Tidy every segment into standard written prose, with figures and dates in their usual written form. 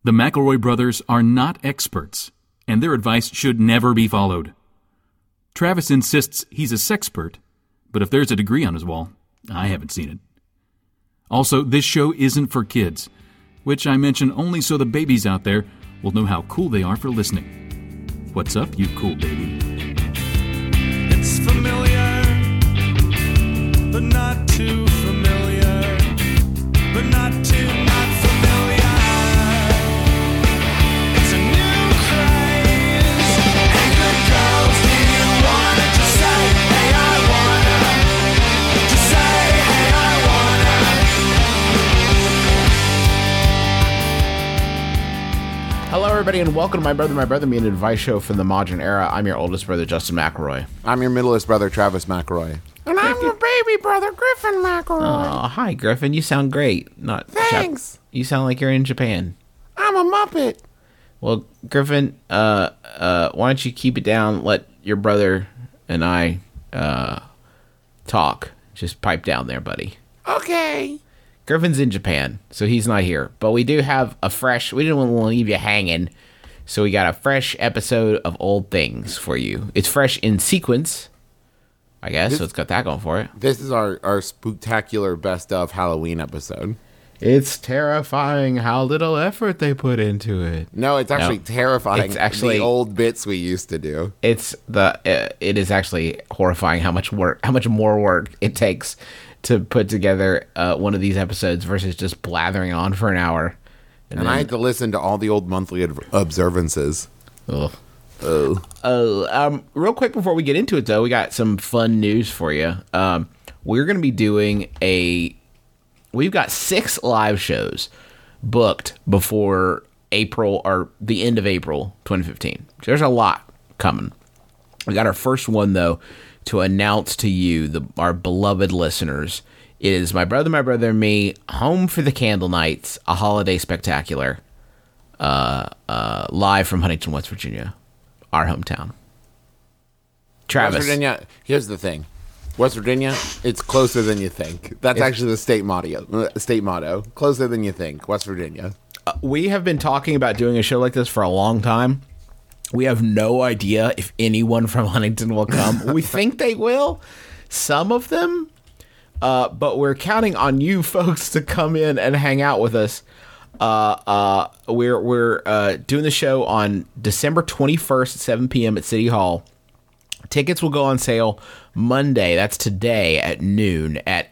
The McElroy brothers are not experts, and their advice should never be followed. Travis insists he's a sexpert, but if there's a degree on his wall, I haven't seen it. Also, this show isn't for kids, which I mention only so the babies out there will know how cool they are for listening. What's up, you cool baby? It's familiar, but not too familiar, but not too not familiar. It's a new craze. Hey, good girls, do you wanna just say, hey, I wanna? Just say, hey, I wanna. Hello, everybody, and welcome to My Brother, Me, an advice show from the modern era. I'm your oldest brother, Justin McElroy. I'm your middleest brother, Travis McElroy. And I'm your baby brother, Griffin McElroy. Oh, hi, Griffin. You sound great. Thanks. You sound like you're in Japan. I'm a Muppet. Well, Griffin, why don't you keep it down? Let your brother and I talk. Just pipe down there, buddy. Okay. Griffin's in Japan, so he's not here. But we do have we didn't want to leave you hanging, so we got a fresh episode of Old Things for you. It's fresh in sequence, I guess, so it's got that going for it. This is our spooktacular best of Halloween episode. It's terrifying how little effort they put into it. No, it's actually terrifying. It's actually the old bits we used to do. It is actually horrifying how much more work it takes to put together one of these episodes versus just blathering on for an hour. And I had to listen to all the old monthly observances. Ugh. Real quick before we get into it, though, we got some fun news for you. We're going to be doing we've got 6 live shows booked before April or the end of April 2015. So there's a lot coming. We got our first one, though, to announce to you, our beloved listeners. It is My Brother, Me, Home for the Candle Nights, a holiday spectacular, live from Huntington, West Virginia, our hometown. Travis. West Virginia, here's the thing. West Virginia, it's closer than you think. That's actually the state motto. Closer than you think, West Virginia. We have been talking about doing a show like this for a long time. We have no idea if anyone from Huntington will come. We think they will, some of them, but we're counting on you folks to come in and hang out with us. We're doing the show on December 21st at 7 p.m. at City Hall. Tickets will go on sale Monday, that's today, at noon at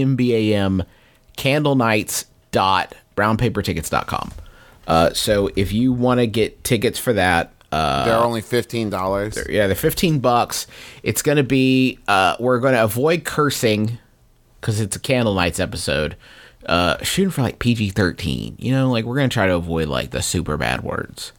mbmbam candlenights.brownpapertickets.com. So if you want to get tickets for that, they're only $15. They're $15. It's going to be, we're going to avoid cursing because it's a Candle Nights episode. Shooting for like PG-13, we're going to try to avoid like the super bad words.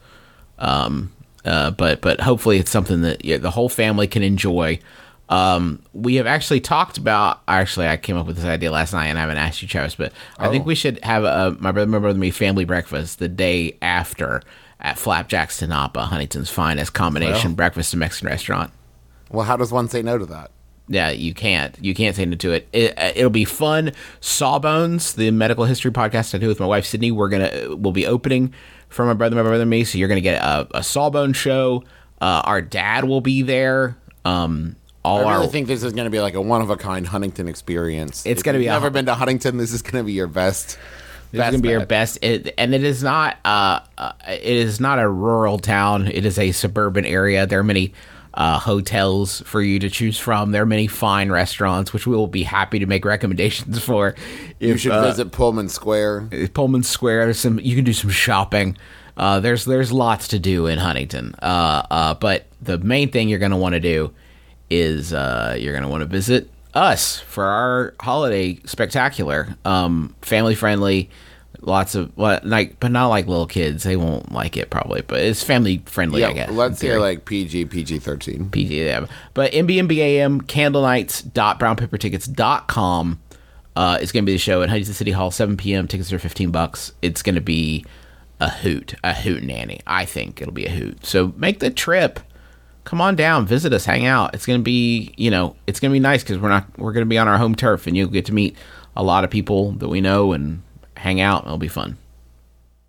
But hopefully it's something that the whole family can enjoy. We have actually talked about, I came up with this idea last night and I haven't asked you, Travis, but I think we should have a My Brother, Me family breakfast the day after at Flapjack's Tanapa, Huntington's finest combination breakfast and Mexican restaurant. Well, how does one say no to that? Yeah, you can't say no to it. It'll be fun. Sawbones, the medical history podcast I do with my wife Sydney, we'll be opening for My Brother, Me. So you're gonna get a Sawbones show. Our dad will be there. I really think this is gonna be like a one of a kind Huntington experience. It's gonna be. Never been to Huntington. This is gonna be your best. This is gonna be your best. And it is not. It is not a rural town. It is a suburban area. There are many hotels for you to choose from. There are many fine restaurants, which we will be happy to make recommendations for. You should visit Pullman Square. Pullman Square. You can do some shopping. There's lots to do in Huntington. But the main thing you're going to want to do is you're going to want to visit us for our holiday spectacular. Family friendly. Lots of but not like little kids. They won't like it probably, but it's family friendly. I guess. Let's say like PG-13. PG, yeah. But MBMBAM candlenights.brownpapertickets.com is going to be the show at Huntington City Hall, 7 p.m. Tickets are $15. It's going to be a hoot nanny. I think it'll be a hoot. So make the trip. Come on down, visit us, hang out. It's going to be, it's going to be nice because we're going to be on our home turf, and you'll get to meet a lot of people that we know and hang out. It'll be fun.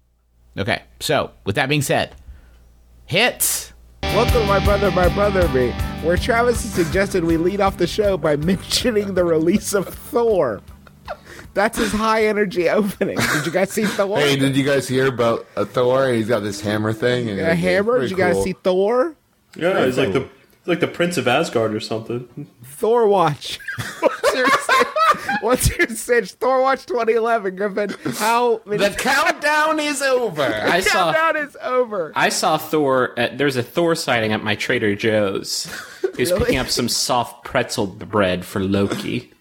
Okay, so with that being said, hits. Welcome to My Brother Me, where Travis has suggested we lead off the show by mentioning the release of Thor. That's his high energy opening. Did you guys see Thor? Hey, did you guys hear about Thor? He's got this hammer thing. And A hammer? Did you guys see Thor? Yeah, he's like the Prince of Asgard or something. Thor Watch. What's your cinch? Thor Watch 2011, Griffin. How many The countdown is over. I saw countdown is over? I saw Thor. There's a Thor sighting at my Trader Joe's. He's Really? picking up some soft pretzel bread for Loki.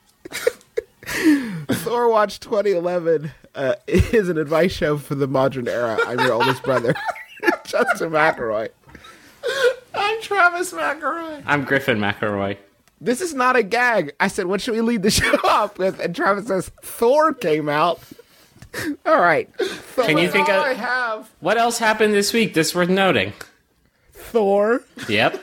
Thor Watch 2011 is an advice show for the modern era. I'm your oldest brother, Justin McElroy. I'm Travis McElroy. I'm Griffin McElroy. This is not a gag. I said, what should we lead the show off with? And Travis says, Thor came out. All right. Thor, Can you think All I of have. what else happened this week that's worth noting? Thor. Yep.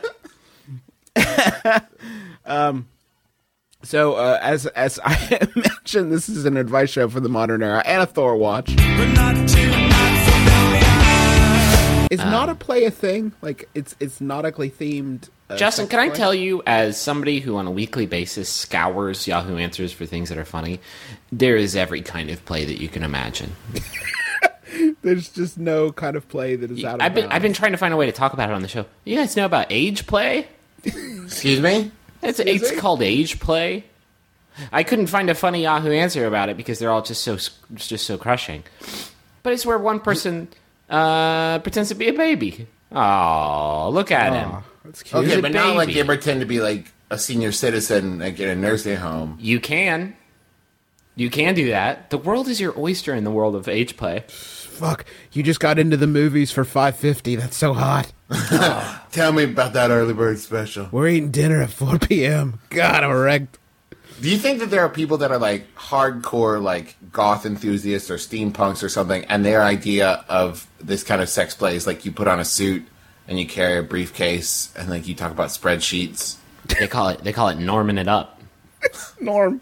So, as I mentioned, this is an advice show for the modern era and a Thor watch. But not too not familiar. Is not a play a thing? Like, it's nautically themed. Justin, sex can I play? tell you, as somebody who on a weekly basis scours Yahoo Answers for things that are funny, there is every kind of play that you can imagine. There's just no kind of play that is out of I've been bounds. trying to find a way to talk about it on the show. You guys know about age play? Excuse me? It's called age play. I couldn't find a funny Yahoo answer about it because they're all just so crushing. But it's where one person pretends to be a baby. Oh, look at him. That's cute. Okay, a but not like baby. they pretend to be like a senior citizen like in a nursing home. You can do that. The world is your oyster in the world of age play. Fuck, you just got into the movies for $5.50. That's so hot. Tell me about that early bird special. We're eating dinner at 4 p.m. God, I'm wrecked. Do you think that there are people that are like hardcore like goth enthusiasts or steampunks or something, and their idea of this kind of sex play is like you put on a suit and you carry a briefcase and like you talk about spreadsheets? They call it norming it up. Norm.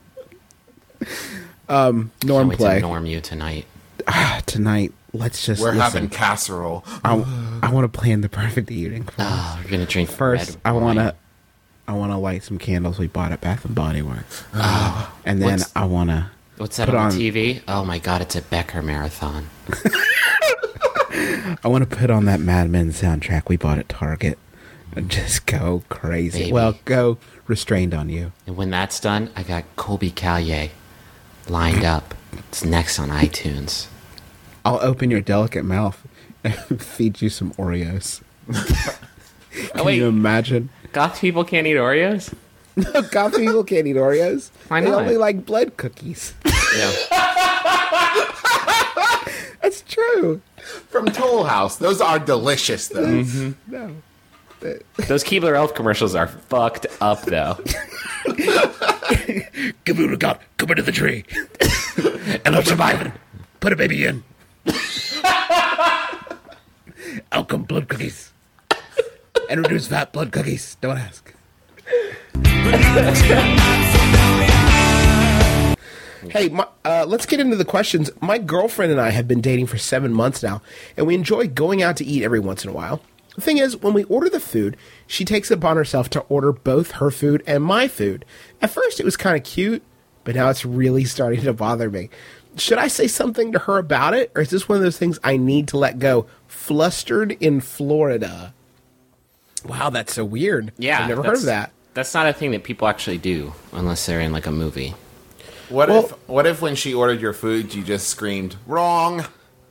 Norm Can't wait play. to norm you tonight. Tonight, let's just We're listen. having casserole. I want to plan the perfect evening. Oh, we're gonna drink First, red I wine. want to light some candles we bought at Bath and Body Works. And then What's- I want to What's that put on on- TV? Oh my god, it's a Becker marathon. put on that Mad Men soundtrack we bought at Target and just go crazy. Baby. Well, go restrained on you. And when that's done, I got Colby Callier lined up. It's next on iTunes. I'll open your delicate mouth and feed you some Oreos. Can wait. you imagine? Goth people can't eat Oreos? Goth people can't eat Oreos. Why They not? only like blood cookies. Yeah. That's true. From Toll House. Those are delicious though. No. Those Keebler Elf commercials are fucked up, though. Give me to God. Come into the tree. And I'm surviving. Put a baby in. Out come blood cookies. And reduce fat blood cookies. Don't ask. Hey, let's get into the questions. My girlfriend and I have been dating for 7 months now, and we enjoy going out to eat every once in a while. The thing is, when we order the food, she takes it upon herself to order both her food and my food. At first, it was kind of cute, but now it's really starting to bother me. Should I say something to her about it, or is this one of those things I need to let go? Flustered in Florida. Wow, that's so weird. Yeah. I've never heard of that. That's not a thing that people actually do unless they're in, like, a movie. What if when she ordered your food you just screamed, "Wrong"?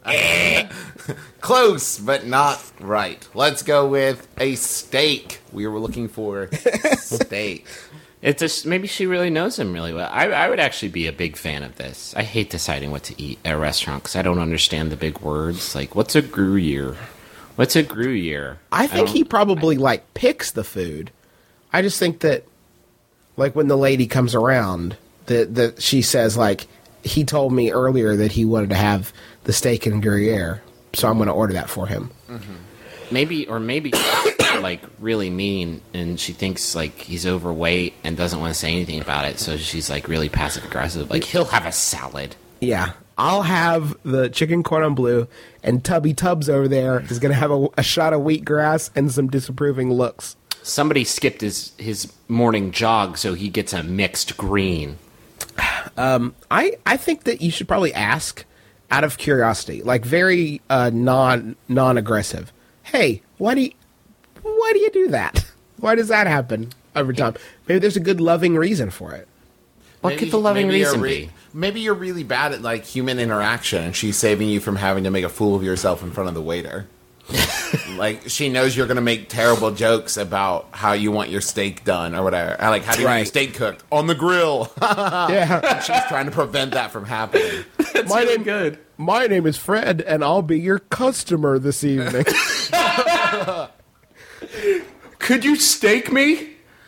Close, but not right. Let's go with a steak. We were looking for steak. It's just, maybe she really knows him really well. I would actually be a big fan of this. I hate deciding what to eat at a restaurant because I don't understand the big words. Like, what's a Gruyere? What's a Gruyere? I think he probably like picks the food. I just think that, like, when the lady comes around, that she says, like, he told me earlier that he wanted to have the steak and Gruyere, so I'm going to order that for him. Maybe like really mean, and she thinks like he's overweight and doesn't want to say anything about it. So she's like really passive aggressive. Like, he'll have a salad. Yeah, I'll have the chicken cordon bleu, and Tubby Tubbs over there is going to have a shot of wheatgrass and some disapproving looks. Somebody skipped his morning jog, so he gets a mixed green. I think that you should probably ask out of curiosity, like very non-aggressive. Hey, why do you do that? Why does that happen every time? Maybe there's a good loving reason for it. What could the loving reason you're be? Maybe you're really bad at like human interaction, and she's saving you from having to make a fool of yourself in front of the waiter. Like she knows you're going to make terrible jokes about how you want your steak done or whatever. And, like how do you want your steak cooked on the grill? Yeah. She's trying to prevent that from happening. Good. My name is Fred, and I'll be your customer this evening. Could you steak me?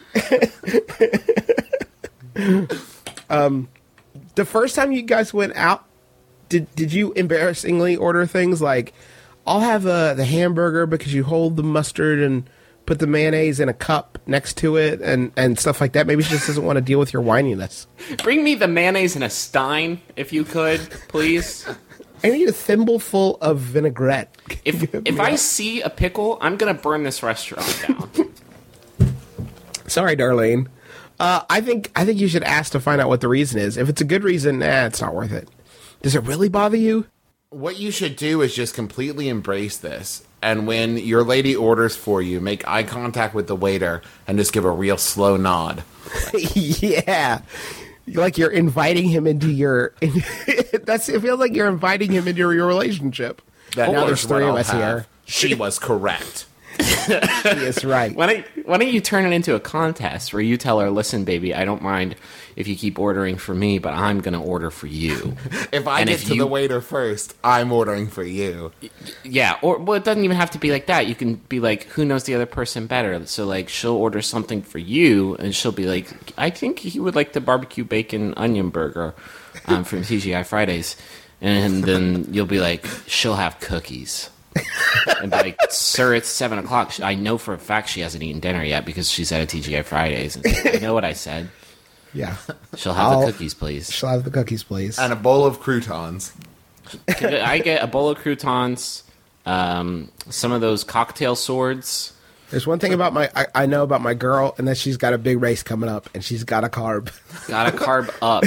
The first time you guys went out, did you embarrassingly order things like, I'll have the hamburger because you hold the mustard and put the mayonnaise in a cup next to it and stuff like that? Maybe she just doesn't want to deal with your whininess. Bring me the mayonnaise in a stein, if you could, please. I need a thimbleful of vinaigrette. If I see a pickle, I'm going to burn this restaurant down. Sorry, Darlene. I think you should ask to find out what the reason is. If it's a good reason, it's not worth it. Does it really bother you? What you should do is just completely embrace this. And when your lady orders for you, make eye contact with the waiter and just give a real slow nod. Yeah. Like you're inviting him into your... it feels like you're inviting him into your relationship. That Now is there's what three of I'll us have. here. She was correct. Yes, right. Why don't you turn it into a contest where you tell her, listen, baby, I don't mind if you keep ordering for me, but I'm going to order for you. If I And get if to you- the waiter first, I'm ordering for you. Yeah, well, it doesn't even have to be like that. You can be like, who knows the other person better? So, like, she'll order something for you, and she'll be like, I think he would like the barbecue bacon onion burger from TGI Fridays. And then you'll be like, she'll have cookies. And be like, sir, it's 7 o'clock. I know for a fact she hasn't eaten dinner yet because she's at a TGI Fridays. And I know what I said. Yeah. She'll have the cookies, please. She'll have the cookies, please. And a bowl of croutons. Could I get a bowl of croutons, some of those cocktail swords. There's one thing about I know about my girl, and that she's got a big race coming up, and she's got a carb. Got to carb up.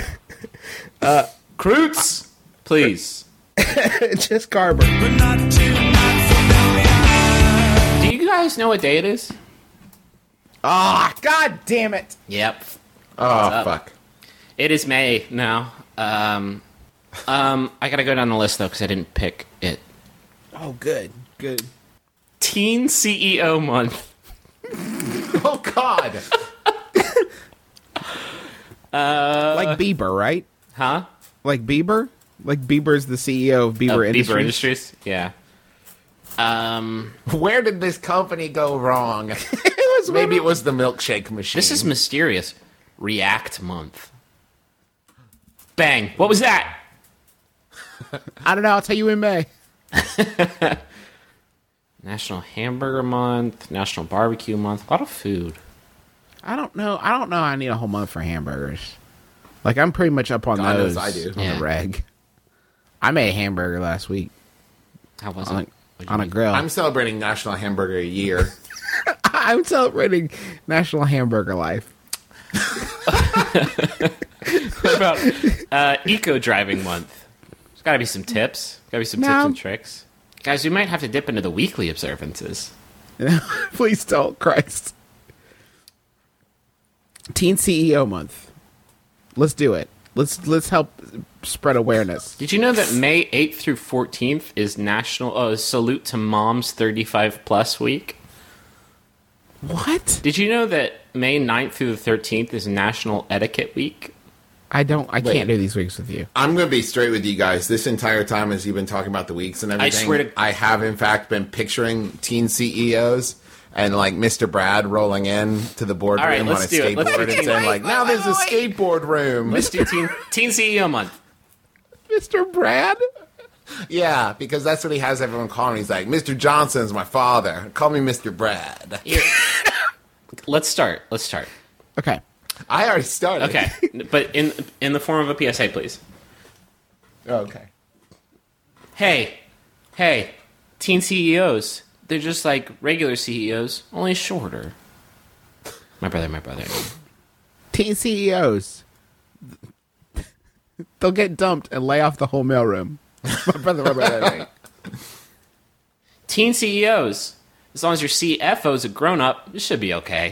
Croots, please. Just carb her. But not too much. Do you guys know what day it is? Ah, God damn it. Yep. Oh, up? fuck. It is May now. I gotta go down the list though because I didn't pick it. Oh, good. Good. Teen CEO Month. Oh, God. Like Bieber, right? Huh? Like Bieber? Like Bieber's the CEO of Bieber Industries? Bieber Industries. Yeah. Where did this company go wrong? Maybe it was the milkshake machine. This is mysterious. React Month. Bang. What was that? I don't know. I'll tell you in May. National Hamburger Month. National Barbecue Month. A lot of food. I don't know. I need a whole month for hamburgers. Like, I'm pretty much up on God knows those I do. on Yeah. the reg. I made a hamburger last week How was on, it? What'd you on a make? grill. I'm celebrating National Hamburger Year. I'm celebrating National Hamburger Life. What about Eco Driving Month? There's got to be some tips. Got to be some tips No. and tricks. Guys, we might have to dip into the weekly observances. Please don't, Christ. Teen CEO Month. Let's do it. Let's help spread awareness. Did you know that May 8th through 14th is National Salute to Moms 35 Plus Week? What? Did you know that May 9th through the 13th is National Etiquette Week? I can't do these weeks with you. I'm going to be straight with you guys. This entire time, as you've been talking about the weeks and everything, swear to- I have, in fact, been picturing teen CEOs and, like, Mr. Brad rolling in to the boardroom All right, on a let's do it. Let's skateboard do and it. saying, like, now there's a skateboard room. Let's do Teen CEO Month. Mr. Brad? Yeah, because that's what he has everyone calling him. He's like, Mr. Johnson's my father. Call me Mr. Brad. Here. Let's start. Okay. I already started. Okay, but in the form of a PSA, please. Okay. Hey, teen CEOs. They're just like regular CEOs, only shorter. My brother. Teen CEOs. They'll get dumped and lay off the whole mailroom. My brother. Teen CEOs. As long as your CFO's a grown-up, it should be okay.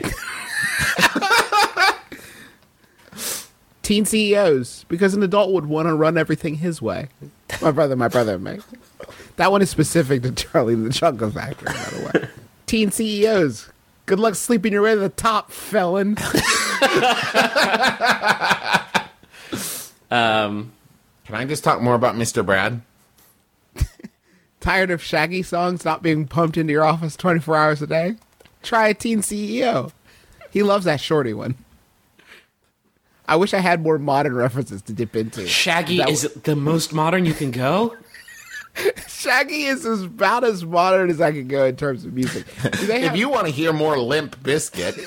Teen CEOs, because an adult would want to run everything his way. My brother, mate. That one is specific to Charlie and the Chocolate Factory, by the way. Teen CEOs, good luck sleeping your way to the top, felon. Can I just talk more about Mr. Brad? Tired of Shaggy songs not being pumped into your office 24 hours a day? Try a Teen CEO. He loves that shorty one. I wish I had more modern references to dip into. Shaggy is the most modern you can go? Shaggy is about as modern as I can go in terms of music. If you want to hear more Limp Bizkit,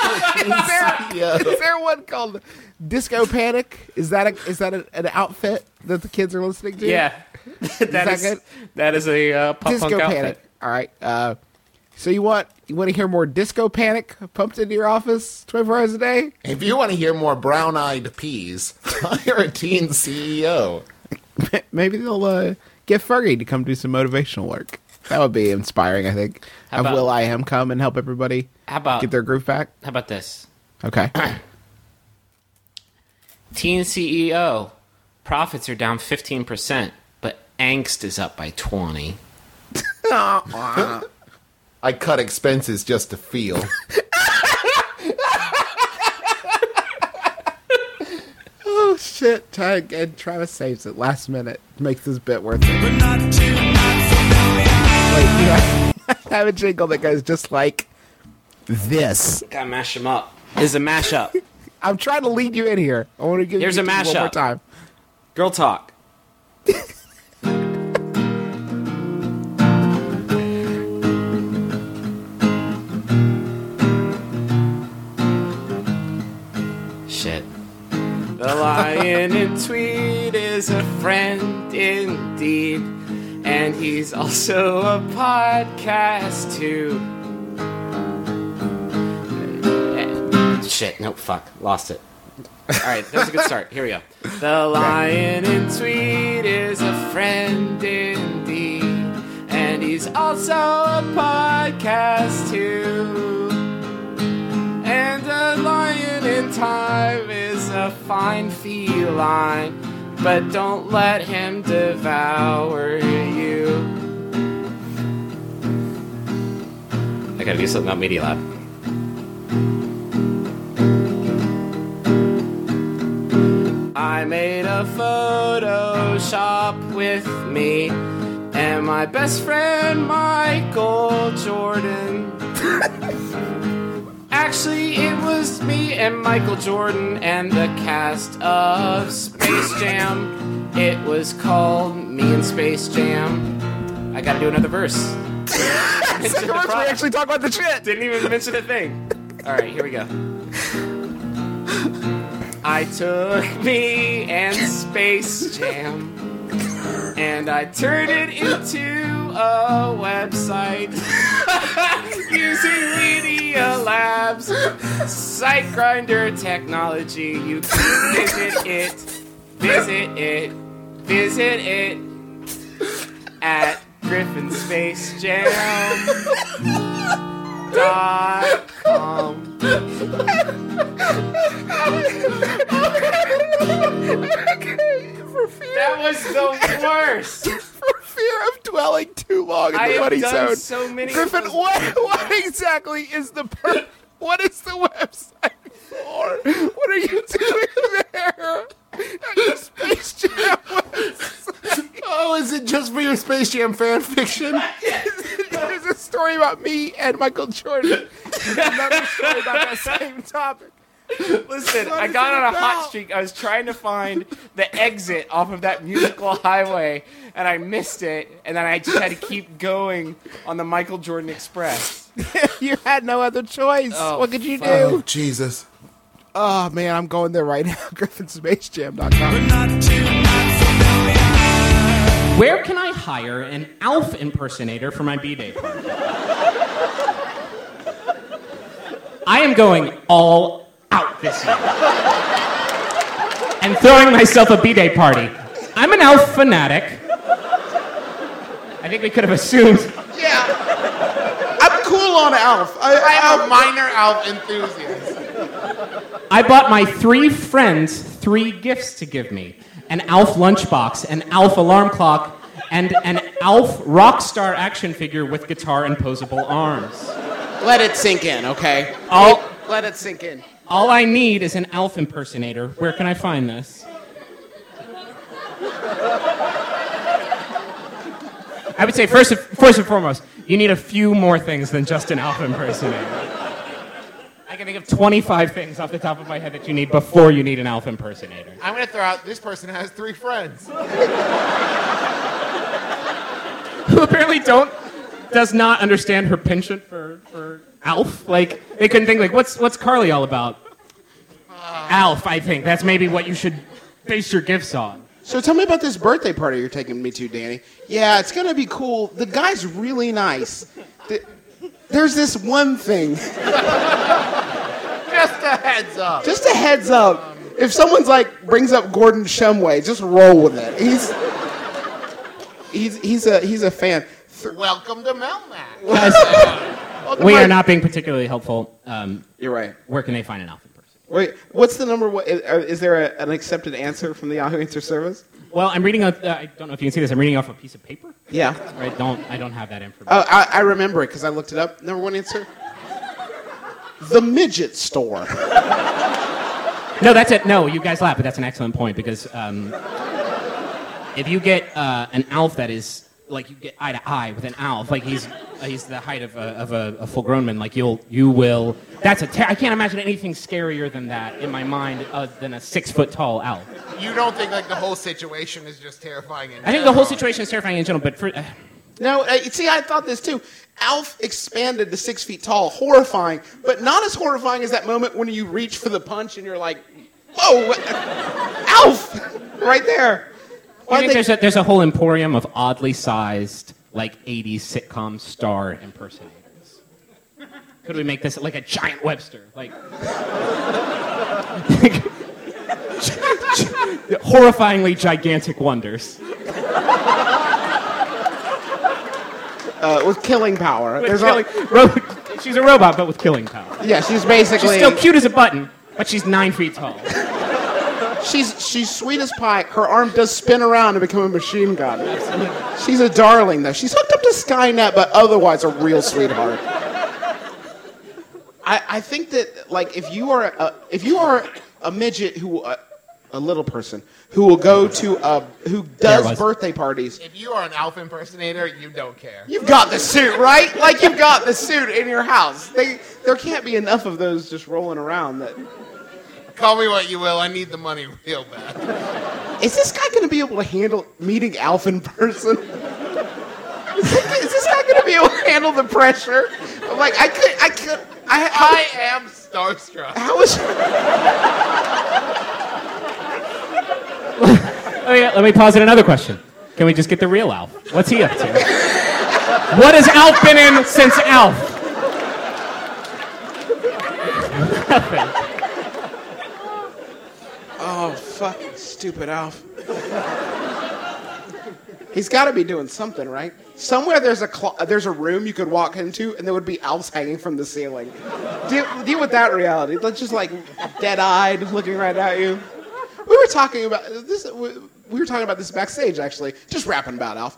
is there one called Disco Panic? Is that an outfit that the kids are listening to? Yeah. Good? That is a pop Disco punk Panic. outfit. All right. So you want to hear more Disco Panic pumped into your office 24 hours a day? if you want to hear more brown-eyed peas, hire a teen CEO. Maybe they'll get Fergie to come do some motivational work. That would be inspiring, I think. Have about- Will.i.am come and help everybody get their groove back. How about this? Okay. Teen CEO. Profits are down 15%, but angst is up by 20%. I cut expenses just to feel. Oh, shit. Try again. Travis saves it last minute. Makes this bit worth it. But not too Wait, have a jingle that goes just like this. Gotta mash them up. This is a mashup. I'm trying to lead you in here. I want to give Here's you a one more mashup. time. Girl talk. Shit. The lion in tweed is a friend indeed, and he's also a podcast too. Shit, no, fuck, lost it. Alright, that was a good start. Here we go. The lion in tweed is a friend indeed, and he's also a podcast too. And the lion in time is a fine feline, but don't let him devour you. I gotta do something about Media Lab. I made a Photoshop with me and my best friend Michael Jordan. Actually, it was me and Michael Jordan and the cast of Space Jam. It was called Me and Space Jam. I gotta do another verse. Second verse, we actually talk about the shit. Didn't even mention a thing. Alright, here we go. I took Me and Space Jam and I turned it into a website using Media Labs SiteGrinder technology. You can visit it at GriffinSpaceJam.com. That was the worst. For fear of dwelling too long in I the have money done zone. so many. Griffin, what exactly is what is the website for? What are you doing there? At the Space Jam website. Oh, is it just for your Space Jam fan fiction? There's a story about me and Michael Jordan. Another story about that same topic. Listen, I got on a hot streak. I was trying to find the exit off of that musical highway, and I missed it. And then I just had to keep going on the Michael Jordan Express. You had no other choice. Oh, What could you fuck. do? Oh, Jesus. Oh, man, I'm going there right now. GriffinSpaceJam.com. But not too familiar. Where can I hire an Alf impersonator for my B-Day party? I am going all out this year. And throwing myself a B-Day party. I'm an Alf fanatic. I think we could have assumed. Yeah. I'm cool on Alf. I'm a minor Alf enthusiast. I bought my 3 friends 3 gifts to give me. An Alf lunchbox, an Alf alarm clock, and an Alf rock star action figure with guitar and posable arms. Let it sink in, okay? All- Let it sink in. All I need is an Alf impersonator. Where can I find this? I would say first and foremost, you need a few more things than just an Alf impersonator. I can think of 25 things off the top of my head that you need before you need an Alf impersonator. I'm going to throw out, this person has 3 friends. Who apparently does not understand her penchant for Alf. Like, they couldn't think, like, what's Carly all about? Alf, I think. That's maybe what you should base your gifts on. So tell me about this birthday party you're taking me to, Danny. Yeah, it's going to be cool. The guy's really nice. There's this one thing. Just a heads up. Just a heads up. If someone's like, brings up Gordon Shumway, just roll with it. He's a fan. Welcome to Melmac. Guys, we are not being particularly helpful. You're right. Where can they find an Alf impersonator? Wait, what's the number? Is there an accepted answer from the Yahoo Answer Service? Well, I'm reading. I don't know if you can see this. I'm reading off a piece of paper. Yeah. Right. I don't have that information. Oh, I remember it because I looked it up. Number 1 answer. The midget store. No, that's it. No, you guys laugh, but that's an excellent point because if you get an Alf that is like you get eye to eye with an Alf, like he's the height of a full-grown man, like you will. That's I can't imagine anything scarier than that in my mind than a 6-foot-tall Alf. You don't think like the whole situation is just terrifying? I think the whole situation is terrifying in general, but for. No, see, I thought this too. Alf expanded to 6 feet tall, horrifying, but not as horrifying as that moment when you reach for the punch and you're like, "Whoa, what? Alf!" Right there. I think there's a whole emporium of oddly sized, like 80s sitcom star impersonators. Could we make this like a giant Webster, like horrifyingly gigantic wonders? With killing power. She's a robot, but with killing power. Yeah, she's basically. She's still cute as a button, but she's 9 feet tall. She's sweet as pie. Her arm does spin around and become a machine gun. She's a darling, though. She's hooked up to Skynet, but otherwise a real sweetheart. I think that like if you are a midget who a little person who will go to who does birthday parties. If you are an Alf impersonator, you don't care. You've got the suit, right? Like you've got the suit in your house. There can't be enough of those just rolling around that. Call me what you will, I need the money real bad. Is this guy going to be able to handle meeting Alf in person? Is this guy going to be able to handle the pressure? I'm like, I am starstruck. How is... Let me posit another question. Can we just get the real Alf? What's he up to? What has Alf been in since Alf? Nothing. Oh, fucking stupid Alf. He's got to be doing something, right? Somewhere there's a room you could walk into, and there would be Alfs hanging from the ceiling. Deal with that reality. Let's just like dead-eyed, looking right at you. We were talking about this. We were talking about this backstage, actually. Just rapping about Alf.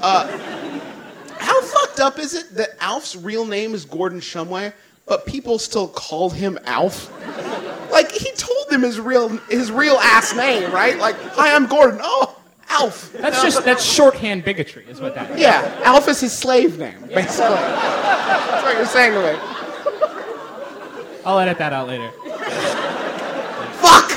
How fucked up is it that Alf's real name is Gordon Shumway, but people still call him Alf? Like he told them his real ass name, right? Like, hi, I'm Gordon. Oh, Alf. That's shorthand bigotry, is what that is. Yeah, Alf is his slave name, basically. That's what you're saying to me. I'll edit that out later. Fuck!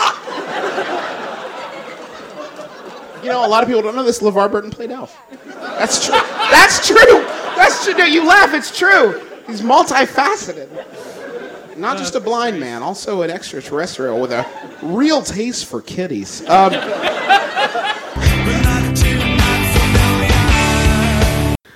You know, a lot of people don't know this. LeVar Burton played Alf. That's true. That's true. That's true. No, you laugh. It's true. He's multifaceted. Not just a blind man, also an extraterrestrial with a real taste for kitties. But not too much.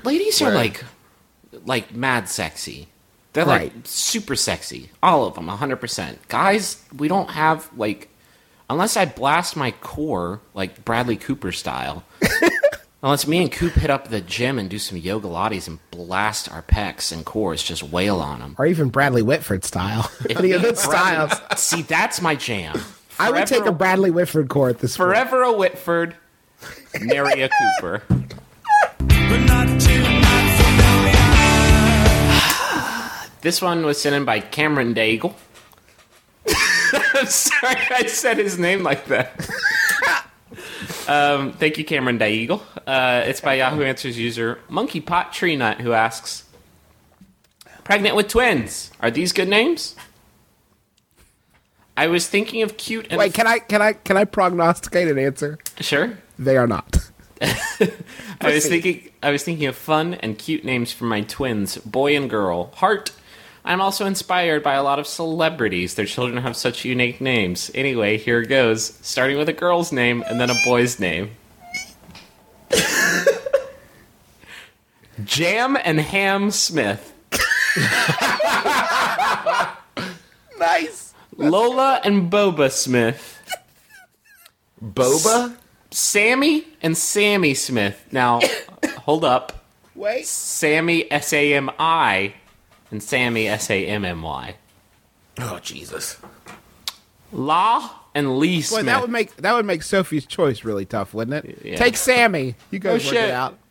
ladies are Where? like mad sexy. They're Right. like super sexy. All of them, 100%. Guys, we don't have like, unless I blast my core like Bradley Cooper style. Unless me and Coop hit up the gym and do some yoga lattes and blast our pecs and cores, just wail on them. Or even Bradley Whitford style. Any of those styles. See, that's my jam. I would take a Bradley Whitford core at this point. Forever a Whitford, marry a Cooper. This one was sent in by Cameron Daigle. I'm sorry I said his name like that. Thank you, Cameron Daigle. It's by Yahoo Answers user Monkey Pot Tree Nut, who asks, "Pregnant with twins. Are these good names? I was thinking of cute and Wait, can I prognosticate an answer? sure. They are not. I was thinking of fun and cute names for my twins, boy and girl. Heart. I'm also inspired by a lot of celebrities. Their children have such unique names. Anyway, here it goes. Starting with a girl's name and then a boy's name. Jam and Ham Smith. Nice. Lola and Boba Smith. Boba? Sammy and Sammy Smith. Now, hold up. Wait. Sammy S-A-M-I and Sammy S-A-M-M-Y. Oh, Jesus. La and Lee Smith. Boy, that would make Sophie's Choice really tough, wouldn't it? Yeah. Take Sammy. You guys work shit. it out.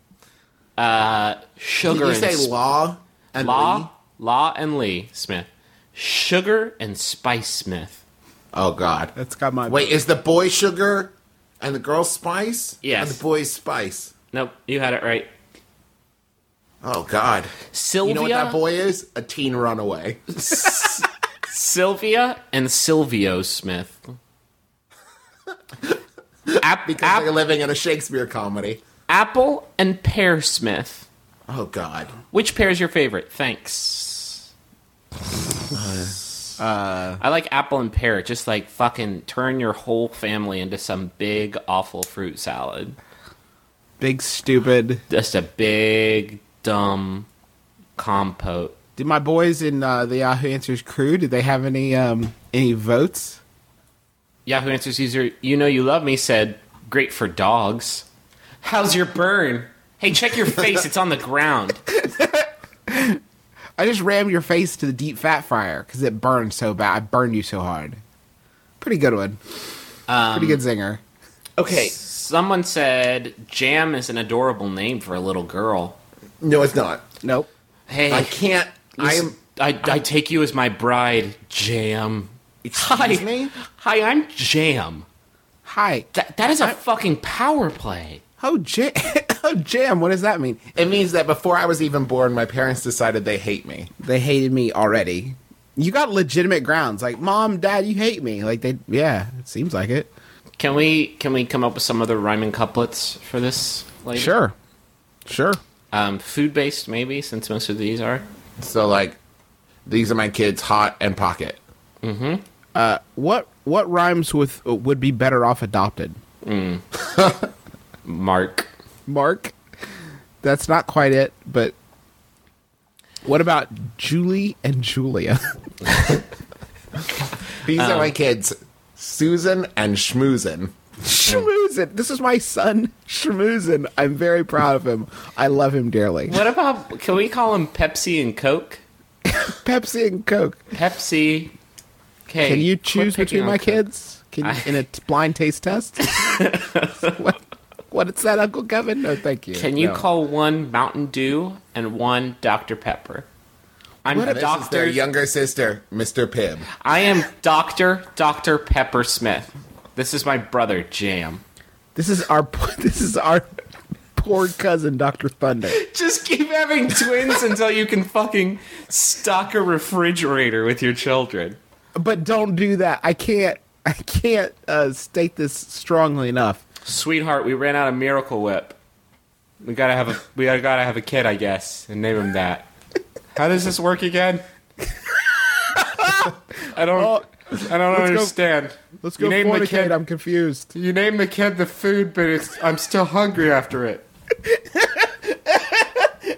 Sugar Did you and say Law and Lee? La and Lee Smith. Sugar and Spice Smith. Oh, God. That's got my Wait, is the boy Sugar and the girl Spice? Yes. And the boy's Spice. Nope, you had it right. Oh, God. Sylvia. You know what that boy is? A teen runaway. Sylvia and Silvio Smith. Because they're living in a Shakespeare comedy. Apple and Pear Smith. Oh, God. Which pair is your favorite? Thanks. I like apple and pear. Just like fucking turn your whole family into some big awful fruit salad. big stupid. Just a big dumb compote. Did my boys in the Yahoo Answers crew? Did they have any votes? Yahoo Answers user, you know you love me, said, great for dogs. How's your burn? Hey, check your face. It's on the ground. I just rammed your face to the deep fat fryer because it burned so bad. I burned you so hard. Pretty good one. Pretty good zinger. Okay. Someone said Jam is an adorable name for a little girl. No, it's not. Nope. Hey, I can't. I take you as my bride, Jam. Excuse me? Hi, I'm Jam. Hi. That is a fucking power play. Oh, oh, Jam. What does that mean? It means that before I was even born, my parents decided they hate me. They hated me already. You got legitimate grounds. Like, Mom, Dad, you hate me. Like, yeah, it seems like it. Can we come up with some other rhyming couplets for this lady? Sure. Food-based, maybe, since most of these are. So, like, these are my kids, Hot and Pocket. What rhymes with would be better off adopted? Mark. That's not quite it, but what about Julie and Julia? These are my kids, Susan and Schmoozin. Schmoozin. This is my son, Schmoozin. I'm very proud of him. I love him dearly. What about, can we call him Pepsi and Coke? Pepsi and Coke. Pepsi. Okay. Can you choose quit picking between on my Coke. kids? Can you, in a blind taste test? What is that, Uncle Kevin? No, thank you. Can you No. call one Mountain Dew and one Dr. Pepper? I'm And this is Doctor. their younger sister, Mr. Pibb. I am Dr. Pepper Smith. This is my brother, Jam. This is our poor cousin, Dr. Thunder. Just keep having twins until you can fucking stock a refrigerator with your children. But don't do that. I can't state this strongly enough. Sweetheart, we ran out of Miracle Whip. We gotta have a kid, I guess, and name him that. How does this work again? I don't understand. Let's go You name the fornicate. kid- I'm confused. You name the kid the food, but I'm still hungry after it.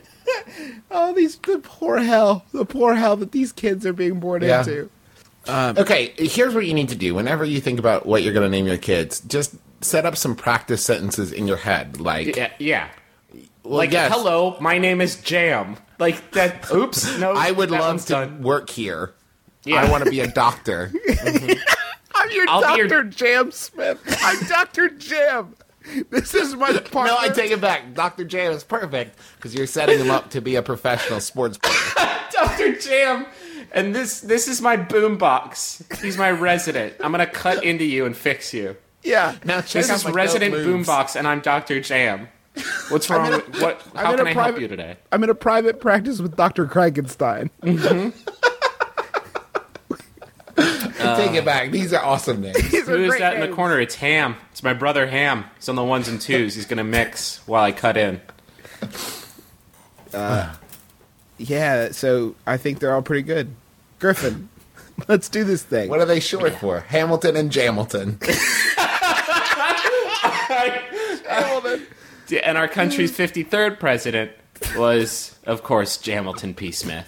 Oh, the poor hell that these kids are being born Yeah. into. Okay, here's what you need to do. Whenever you think about what you're going to name your kids, just set up some practice sentences in your head. Like, Yeah. well, Like, yes, hello, my name is Jam. Like that. Oops. No. I would that love one's to done. work here. Yeah. I want to be a doctor. I'm your I'll be Dr. your- Jam Smith. I'm Dr. Jam. This is my partner. No, I take it back. Dr. Jam is perfect because you're setting him up to be a professional sports player. Dr. Jam. And this is my boombox. He's my resident. I'm gonna cut into you and fix you. Yeah. Now check This out is my resident dope moves. boombox, and I'm Dr. Jam. What's wrong? with what? How in can a I help private- you today? I'm in a private practice with Dr. Frankenstein. Take it back. These are awesome names. These are Who is great that in the names. corner? It's Ham. It's my brother Ham. He's on the ones and twos. He's gonna mix while I cut in. Yeah, so I think they're all pretty good. Griffin, let's do this thing. What are they short for? Hamilton and Jamilton. And our country's 53rd president was, of course, Jamilton P. Smith.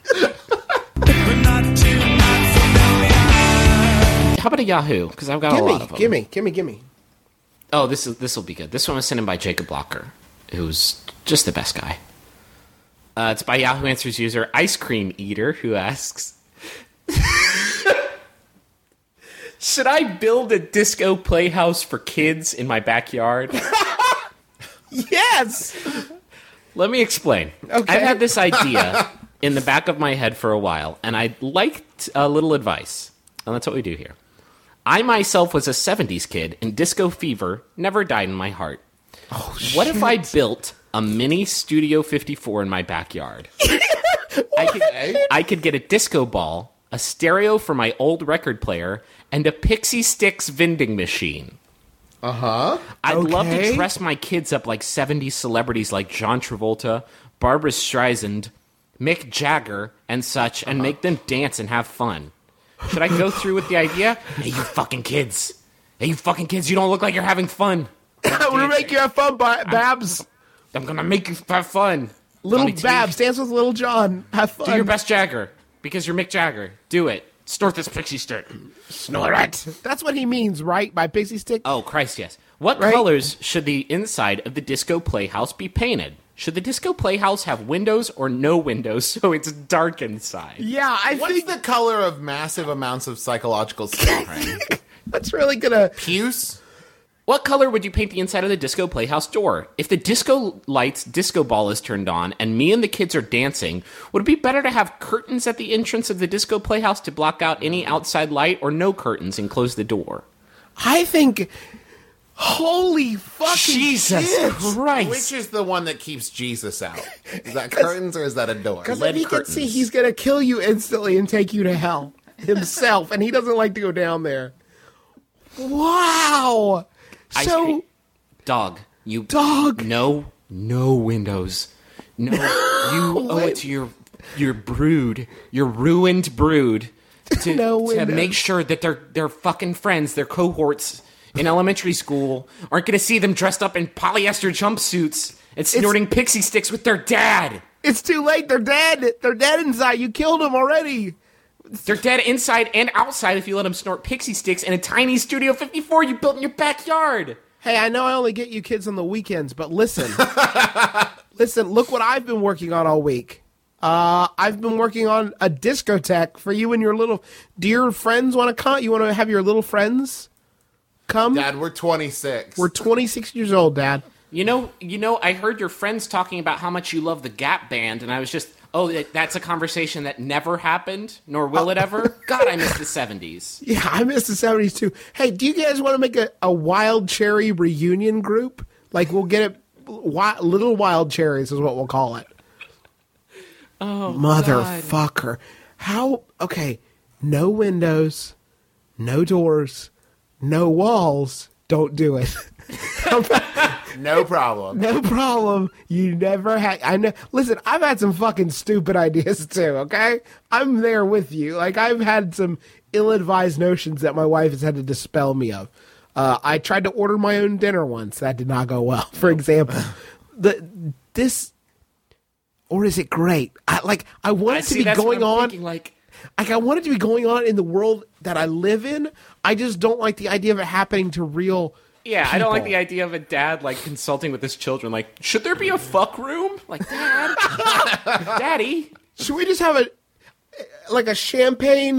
How about a Yahoo? Because I've got a lot of them. Gimme. Oh, this will be good. This one was sent in by Jacob Blocker, who's just the best guy. It's by Yahoo Answers user Ice Cream Eater, who asks, should I build a disco playhouse for kids in my backyard? Yes! Let me explain. Okay. I've had this idea in the back of my head for a while, and I'd liked a little advice. And that's what we do here. I myself was a 70s kid, and disco fever never died in my heart. What if I built a mini Studio 54 in my backyard? I could get a disco ball, a stereo for my old record player, and a Pixie Sticks vending machine. I'd love to dress my kids up like 70s celebrities like John Travolta, Barbra Streisand, Mick Jagger, and such, and make them dance and have fun. Should I go through with the idea? Hey, you fucking kids. You don't look like you're having fun. I'm gonna make you have fun, Babs. I'm gonna make you have fun. Little Johnny T, Babs, dance with Little John. Have fun. do your best Jagger, because you're Mick Jagger. Do it. Snort this pixie stick. Snort it. That's what he means, right? By Pixie Stick? Oh, Christ, yes. What Right? colors should the inside of the disco playhouse be painted? Should the disco playhouse have windows or no windows so it's dark inside? Yeah, I What's think the color of massive amounts of psychological suffering? that's really gonna... Puce? What color would you paint the inside of the disco playhouse door? If the disco lights disco ball is turned on and me and the kids are dancing, would it be better to have curtains at the entrance of the disco playhouse to block out any outside light, or no curtains and close the door? I think... Holy fucking Jesus shit. Christ. Which is the one that keeps Jesus out? Is that curtains or is that a door? Because Lead if he curtains. can see, he's gonna kill you instantly and take you to hell himself, and he doesn't like to go down there. Wow. Ice So, cream. Dog. No windows. No, you owe it to your brood, your ruined brood, to, No to windows. make sure that their fucking friends, their cohorts in elementary school, aren't going to see them dressed up in polyester jumpsuits and snorting pixie sticks with their dad. it's too late. They're dead. They're dead inside. You killed them already. They're dead inside and outside if you let them snort pixie sticks in a tiny Studio 54 you built in your backyard. Hey, I know I only get you kids on the weekends, but listen. Listen, look what I've been working on all week. I've been working on a discotheque for you and your little... Do your friends want to come? You want to have your little friends come? Dad, we're 26. We're 26 years old, Dad. You know, I heard your friends talking about how much you love the Gap Band, and I was just, that's a conversation that never happened, nor will it ever. God, I miss the 70s. Yeah, I miss the 70s too. Hey, do you guys want to make a Wild Cherry reunion group? Like, we'll get it... Little Wild Cherries is what we'll call it. Oh, Motherfucker. How... Okay, no windows, no doors, no walls. Don't do it. No problem. No problem. You never had... I know... Listen, I've had some fucking stupid ideas too, okay? I'm there with you. Like, I've had some ill-advised notions that my wife has had to dispel me of. I tried to order my own dinner once. That did not go well. For example, or is it great? I want it to see, be that's what going I'm on. thinking, like, I want it to be going on in the world that I live in. I just don't like the idea of it happening to real. yeah, I don't like people. the idea of a dad like consulting with his children. Like, should there be a fuck room? Like, Dad, Daddy. Should we just have a champagne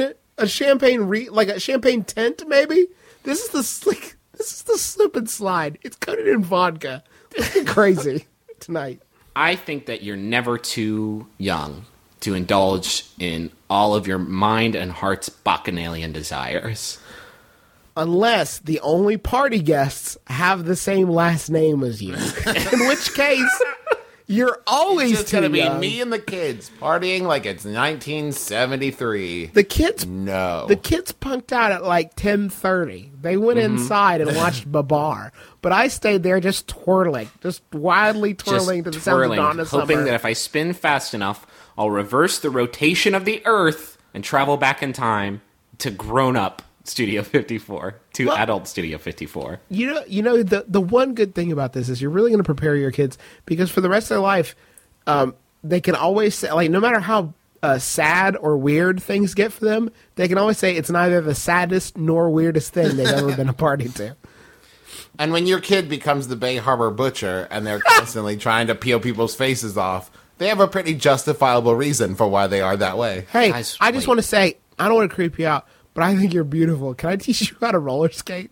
tent maybe? This is the slip and slide. It's coated in vodka. Let's get crazy tonight. I think that you're never too young to indulge in all of your mind and heart's bacchanalian desires. Unless the only party guests have the same last name as you. In which case, you're always It's just too gonna be young. me and the kids partying like it's 1973. The kids No. The kids punked out at like 10:30. They went inside and watched Babar. But I stayed there just twirling, just wildly twirling to the sound of Donna hoping Summer. that if I spin fast enough, I'll reverse the rotation of the Earth and travel back in time to grown-up Studio 54, to adult Studio 54. You know the one good thing about this is you're really going to prepare your kids because for the rest of their life, they can always say, like, no matter how sad or weird things get for them, they can always say it's neither the saddest nor weirdest thing they've ever been a party to. And when your kid becomes the Bay Harbor Butcher and they're constantly trying to peel people's faces off, they have a pretty justifiable reason for why they are that way. Hey, Guys, I just wait. want to say, I don't want to creep you out, but I think you're beautiful. Can I teach you how to roller skate?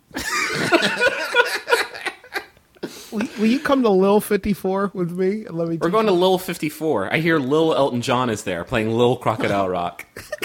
Will you come to Lil 54 with me? And let me. We're going to Lil 54. I hear Lil Elton John is there playing Lil Crocodile Rock.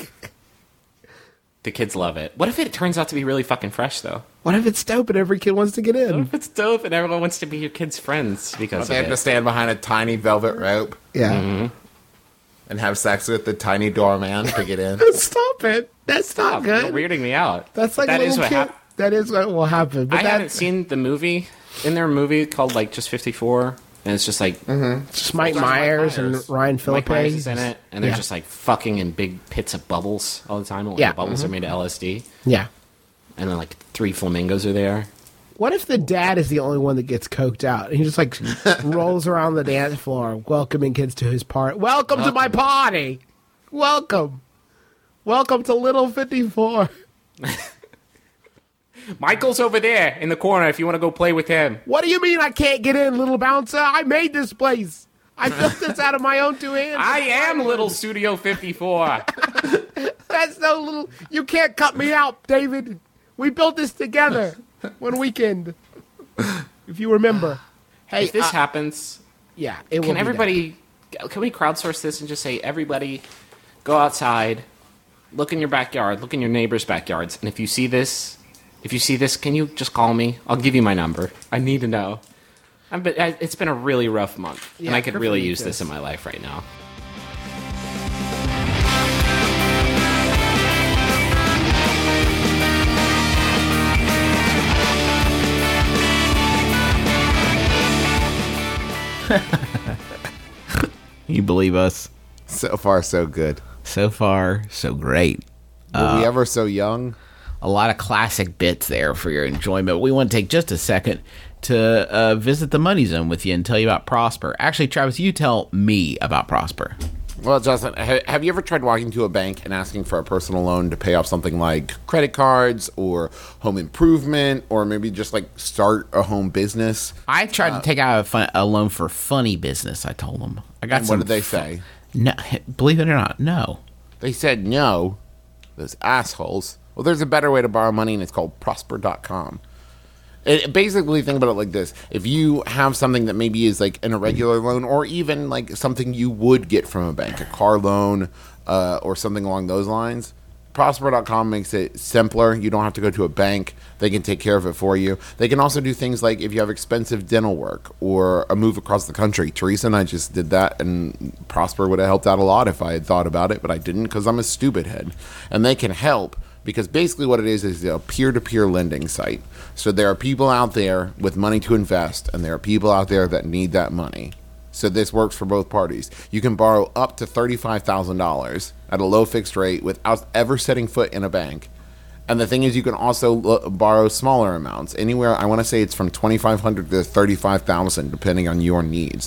The kids love it. What if it turns out to be really fucking fresh, though? What if it's dope and every kid wants to get What in? if it's dope and everyone wants to be your kids' friends because They of have to it? stand behind a tiny velvet rope Yeah. and have sex with the tiny doorman to get in. Stop it. That's not You're good. weirding me out. That's like that little is what kid. happened. That is what will happen. But I haven't seen the movie. Isn't there a movie called like Just 54? And it's just like just Mike Myers and Ryan Mike Myers Philippe. is in it, and they're Yeah. just like fucking in big pits of bubbles all the time. And Yeah. the bubbles are made of LSD, Yeah. and then like 3 flamingos are there. What if the dad is the only one that gets coked out? And he just like rolls around the dance floor, welcoming kids to his party. Welcome to my party. Welcome. Welcome to Little 54. Michael's over there in the corner if you want to go play with him. What do you mean I can't get in, little bouncer? I made this place. I built this out of my own 2 hands. I am Little Studio 54. That's no little. You can't cut me out, David. We built this together one weekend. If you remember. Hey, If this happens, yeah, it will. can be everybody? Can we crowdsource this and just say everybody, go outside, look in your backyard, look in your neighbors' backyards, and if you see this, can you just call me? I'll give you my number. I need to know. It's been a really rough month, and Yeah, I could good for really you, use too. this in my life right now. You believe us? So far, so good. So far, so great. Were we ever so young? A lot of classic bits there for your enjoyment. We want to take just a second to visit the Money Zone with you and tell you about Prosper. Actually, Travis, you tell me about Prosper. Well, Justin, have you ever tried walking to a bank and asking for a personal loan to pay off something like credit cards or home improvement or maybe just like start a home business? I tried to take out a loan for funny business. I told them. I got And some. what did they say? No, believe it or not, no. They said no. Those assholes. Well, there's a better way to borrow money, and it's called Prosper.com. Basically, think about it like this. If you have something that maybe is like an irregular loan or even like something you would get from a bank, a car loan or something along those lines, Prosper.com makes it simpler. You don't have to go to a bank. They can take care of it for you. They can also do things like if you have expensive dental work or a move across the country. Teresa and I just did that, and Prosper would have helped out a lot if I had thought about it, but I didn't because I'm a stupid head. And they can help because basically what it is a peer-to-peer lending site. So there are people out there with money to invest, and there are people out there that need that money. So this works for both parties. You can borrow up to $35,000 at a low fixed rate without ever setting foot in a bank. And the thing is, you can also borrow smaller amounts. Anywhere, I want to say it's from $2,500 to $35,000, depending on your needs.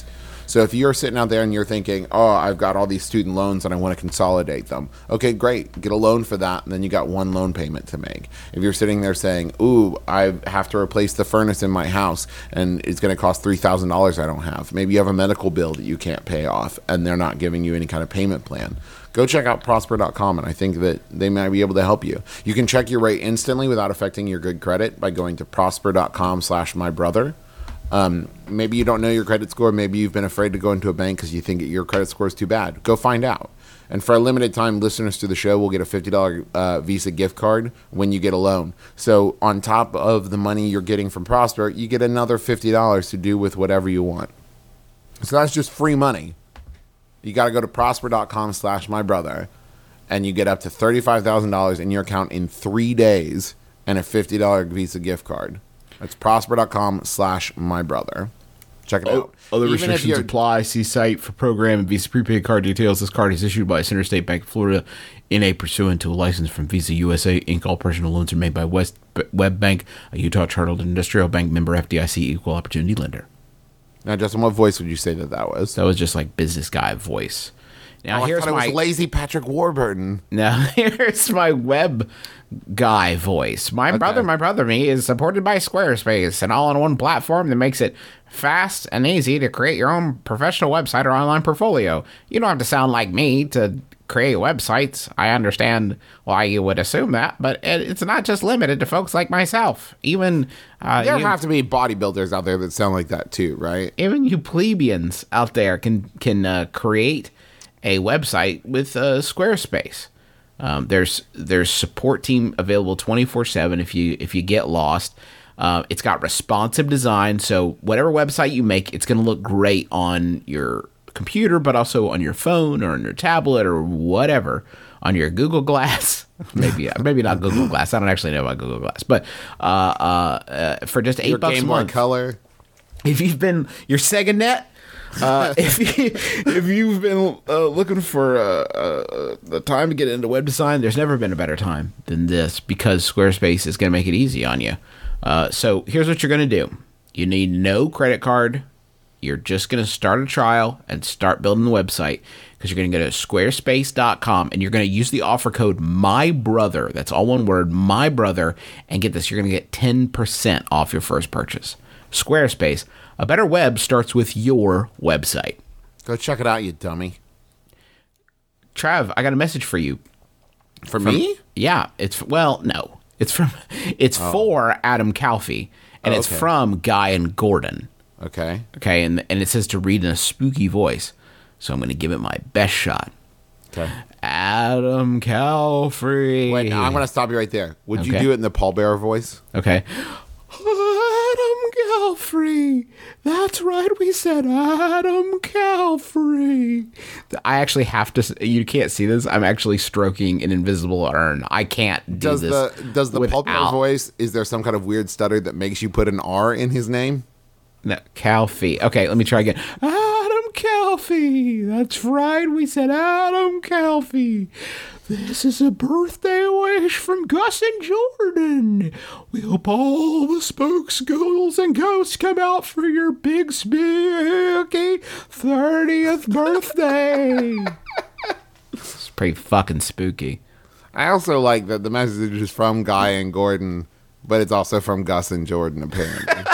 So if you're sitting out there and you're thinking, oh, I've got all these student loans and I want to consolidate them. Okay, great. Get a loan for that, and then you got one loan payment to make. If you're sitting there saying, ooh, I have to replace the furnace in my house and it's going to cost $3,000 I don't have. Maybe you have a medical bill that you can't pay off and they're not giving you any kind of payment plan. Go check out prosper.com, and I think that they might be able to help you. You can check your rate instantly without affecting your good credit by going to prosper.com/mybrother. Maybe you don't know your credit score. Maybe you've been afraid to go into a bank because you think that your credit score is too bad. Go find out. And for a limited time, listeners to the show will get a $50 Visa gift card when you get a loan. So on top of the money you're getting from Prosper, you get another $50 to do with whatever you want. So that's just free money. You got to go to prosper.com/mybrother, and you get up to $35,000 in your account in 3 days and a $50 Visa gift card. That's prosper.com/mybrother. Check it out. Other Even if restrictions you're- apply. See site for program and Visa prepaid card details. This card is issued by Center State Bank of Florida N.A. pursuant to a license from Visa USA Inc. All personal loans are made by Web Bank, a Utah chartered industrial bank, member FDIC, equal opportunity lender. Now, Justin, what voice would you say that was? That was just like business guy voice. Now I here's thought it my was lazy Patrick Warburton. Now, here's my web guy voice. My brother, me is supported by Squarespace, an all-in-one platform that makes it fast and easy to create your own professional website or online portfolio. You don't have to sound like me to create websites. I understand why you would assume that, but it's not just limited to folks like myself. Even There have to be bodybuilders out there that sound like that too, right? even you plebeians out there can create a website with Squarespace. There's support team available 24/7 if you get lost. It's got responsive design, so whatever website you make, it's going to look great on your computer, but also on your phone or on your tablet or whatever, on your Google Glass. maybe not Google Glass. I don't actually know about Google Glass, but for just $8 Your a Game Boy month. Color. If you've been your SegaNet, if you've been looking for the time to get into web design, there's never been a better time than this, because Squarespace is going to make it easy on you. So here's what you're going to do. You need no credit card. You're just going to start a trial and start building the website, because you're going to go to squarespace.com and you're going to use the offer code MYBROTHER. That's all one word, MYBROTHER. And get this, you're going to get 10% off your first purchase. Squarespace. A better web starts with your website. Go check it out, you dummy. Trav, I got a message for you. For me? Yeah, it's for Adam Calfee, and it's okay. from Guy and Gordon. Okay. Okay, and it says to read in a spooky voice, so I'm going to give it my best shot. Okay. Adam Calfee. Wait, I'm going to stop you right there. Would you Okay. do it in the Paul Bearer voice? Okay. Adam Calfee. That's right, we said Adam Calfee. I actually have to. You can't see this. I'm actually stroking an invisible urn. I can't do Does this. the Paul Bearer without- voice, is there some kind of weird stutter that makes you put an R in his name? No, Calfee. Okay, let me try again. Adam Calfee. That's right, we said Adam Calfee. This is a birthday wish from Gus and Jordan. We hope all the spooks, ghouls, and ghosts come out for your big, spooky 30th birthday. It's pretty fucking spooky. I also like that the message is from Guy and Gordon, but it's also from Gus and Jordan, apparently.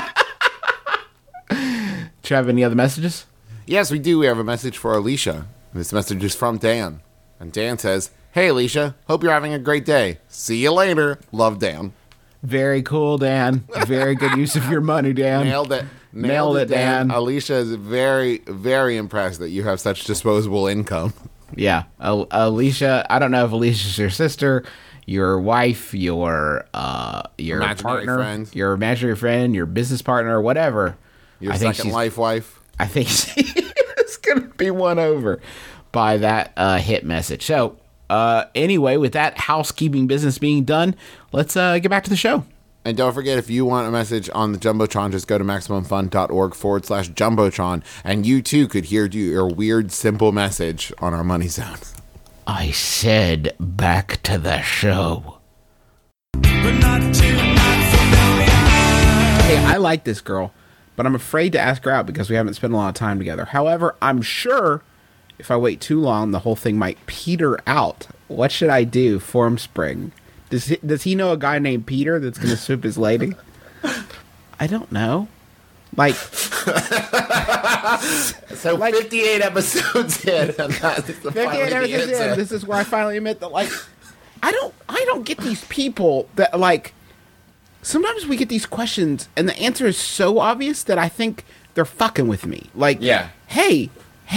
Do you have any other messages? Yes, we do. We have a message for Alicia. This message is from Dan. And Dan says, "Hey, Alicia. Hope you're having a great day. See you later. Love, Dan." Very cool, Dan. Very good use of your money, Dan. Nailed it. Nailed it, Dan. Alicia is very, very impressed that you have such disposable income. Yeah, Alicia. I don't know if Alicia's your sister, your wife, your Imaginary partner, friend. your imaginary friend, your business partner, whatever. Your I think second she's- life wife. I think she's gonna be won over by that hit message. So, anyway, with that housekeeping business being done, let's get back to the show. And don't forget, if you want a message on the Jumbotron, just go to MaximumFun.org/Jumbotron, and you too could hear your weird, simple message on our Money Zone. I said back to the show. But not too, not familiar. Hey, I like this girl, but I'm afraid to ask her out because we haven't spent a lot of time together. However, I'm sure if I wait too long, the whole thing might peter out. What should I do? Formspring. Does he know a guy named Peter that's going to swoop his lady? I don't know. Like, So 58 episodes in, and that's the 58 finally the episodes answer. in, this is where I finally admit that, like, I don't get these people that, like, sometimes we get these questions and the answer is so obvious that I think they're fucking with me. Like, Yeah. hey,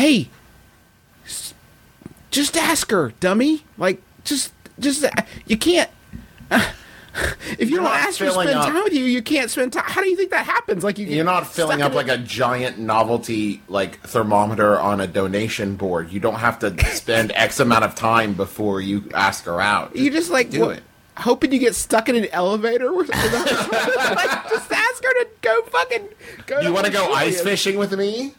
just ask her, dummy. Like, just you can't. If you don't not ask her to filling spend up- time with you, you can't spend time. How do you think that happens? Like, You're not filling stuck up in like a giant novelty like thermometer on a donation board. You don't have to spend X amount of time before you ask her out. You just like do it. hoping you get stuck in an elevator with like, just ask her to go fucking go. You want to go ice Vesuvius. fishing with me?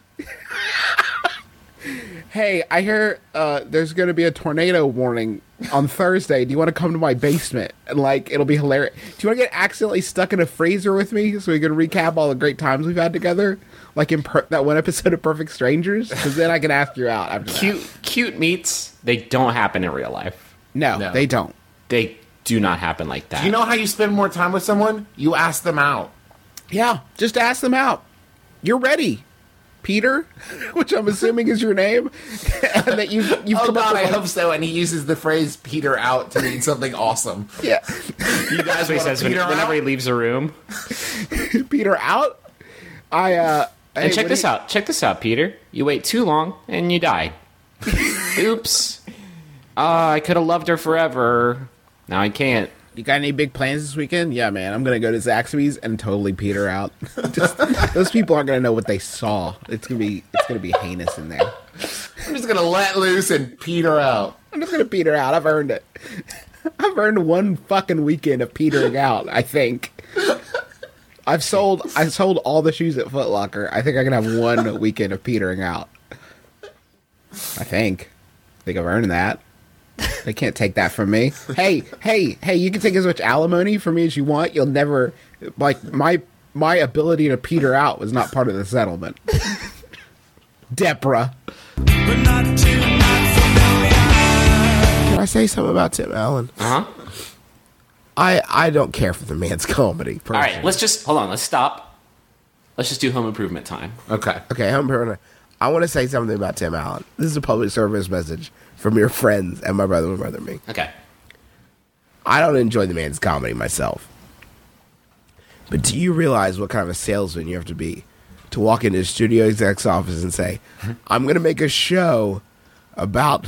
Hey, I hear there's going to be a tornado warning on Thursday. Do you want to come to my basement? And like, it'll be hilarious. Do you want to get accidentally stuck in a freezer with me so we can recap all the great times we've had together? Like in that one episode of Perfect Strangers? Because then I can ask you out after that. Cute meets, they don't happen in real life. No, No. they don't. They do not happen like that. Do you know how you spend more time with someone? You ask them out. Yeah, just ask them out. You're ready, Peter, which I'm assuming is your name, and that you've Oh come up God, with I like- hope so. And he uses the phrase "Peter out" to mean something awesome. Yeah, You guys That's what he want says to Peter whenever out? he leaves a room. Peter out. And check this out. Check this out, Peter. You wait too long and you die. Oops. I could have loved her forever. Now I can't. You got any big plans this weekend? Yeah, man, I'm gonna go to Zaxby's and totally Peter out. Just, those people aren't gonna know what they saw. It's gonna be heinous in there. I'm just gonna let loose and Peter out. I'm just gonna Peter out. I've earned it. I've earned one fucking weekend of petering out. I think. I sold all the shoes at Foot Locker. I think I can have one weekend of petering out. I think I've earned that. They can't take that from me. Hey, you can take as much alimony from me as you want. You'll never, like, my ability to peter out was not part of the settlement. Deborah. But not too unfamiliar. Can I say something about Tim Allen? Uh-huh. I don't care for the man's comedy. All right, let's just hold on. Let's stop. Let's just do home improvement time. Okay. Okay, I want to say something about Tim Allen. This is a public service message from your friends and my brother and me. Okay. I don't enjoy the man's comedy myself. But do you realize what kind of a salesman you have to be to walk into a studio exec's office and say, I'm going to make a show about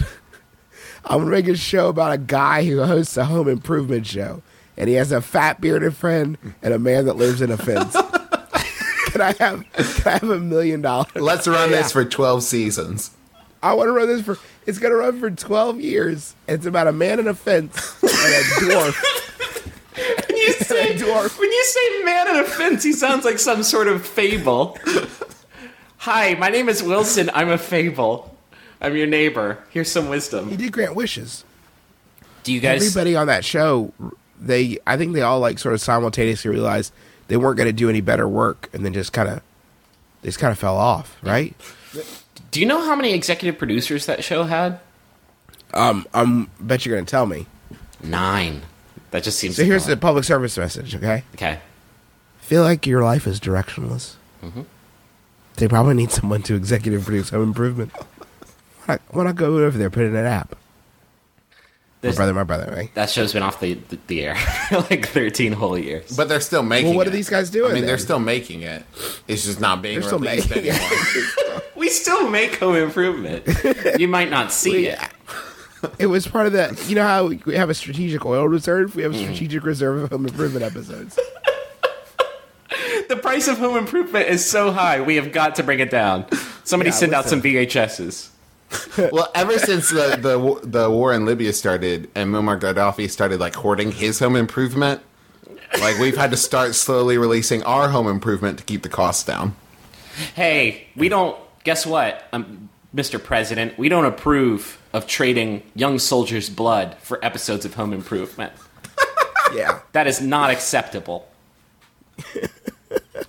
a guy who hosts a home improvement show. And he has a fat bearded friend and a man that lives in a fence. Can I have $1 million? Let's run this for 12 seasons. I want to run this for. It's going to run for 12 years. It's about a man in a fence and a dwarf. When you say man in a fence, he sounds like some sort of fable. Hi, my name is Wilson. I'm a fable. I'm your neighbor. Here's some wisdom. He did grant wishes. Do you guys? Everybody on that show, I think they all like sort of simultaneously realized they weren't going to do any better work, and then just kind of fell off, right? Do you know how many executive producers that show had? Bet you're going to tell me. 9. That just seems. So here's the the. public service message, okay? Okay. Feel like your life is directionless. Mm-hmm. They probably need someone to executive produce home improvement. Why not go over there, put it in an app? My brother, right? That show's been off the air like 13 whole years. But they're still making it. Well, what are these guys doing I mean, they're then? still making it. It's just not being They're still released making it. anymore. We still make home improvement. You might not see it. It was part of that. You know how we have a strategic oil reserve? We have a strategic reserve of home improvement episodes. The price of home improvement is so high, we have got to bring it down. Somebody send out some VHSs. Well, ever since the war in Libya started and Muammar Gaddafi started like hoarding his home improvement, like we've had to start slowly releasing our home improvement to keep the costs down. Hey, we don't. Guess what, Mr. President? We don't approve of trading young soldiers' blood for episodes of home improvement. Yeah. That is not acceptable.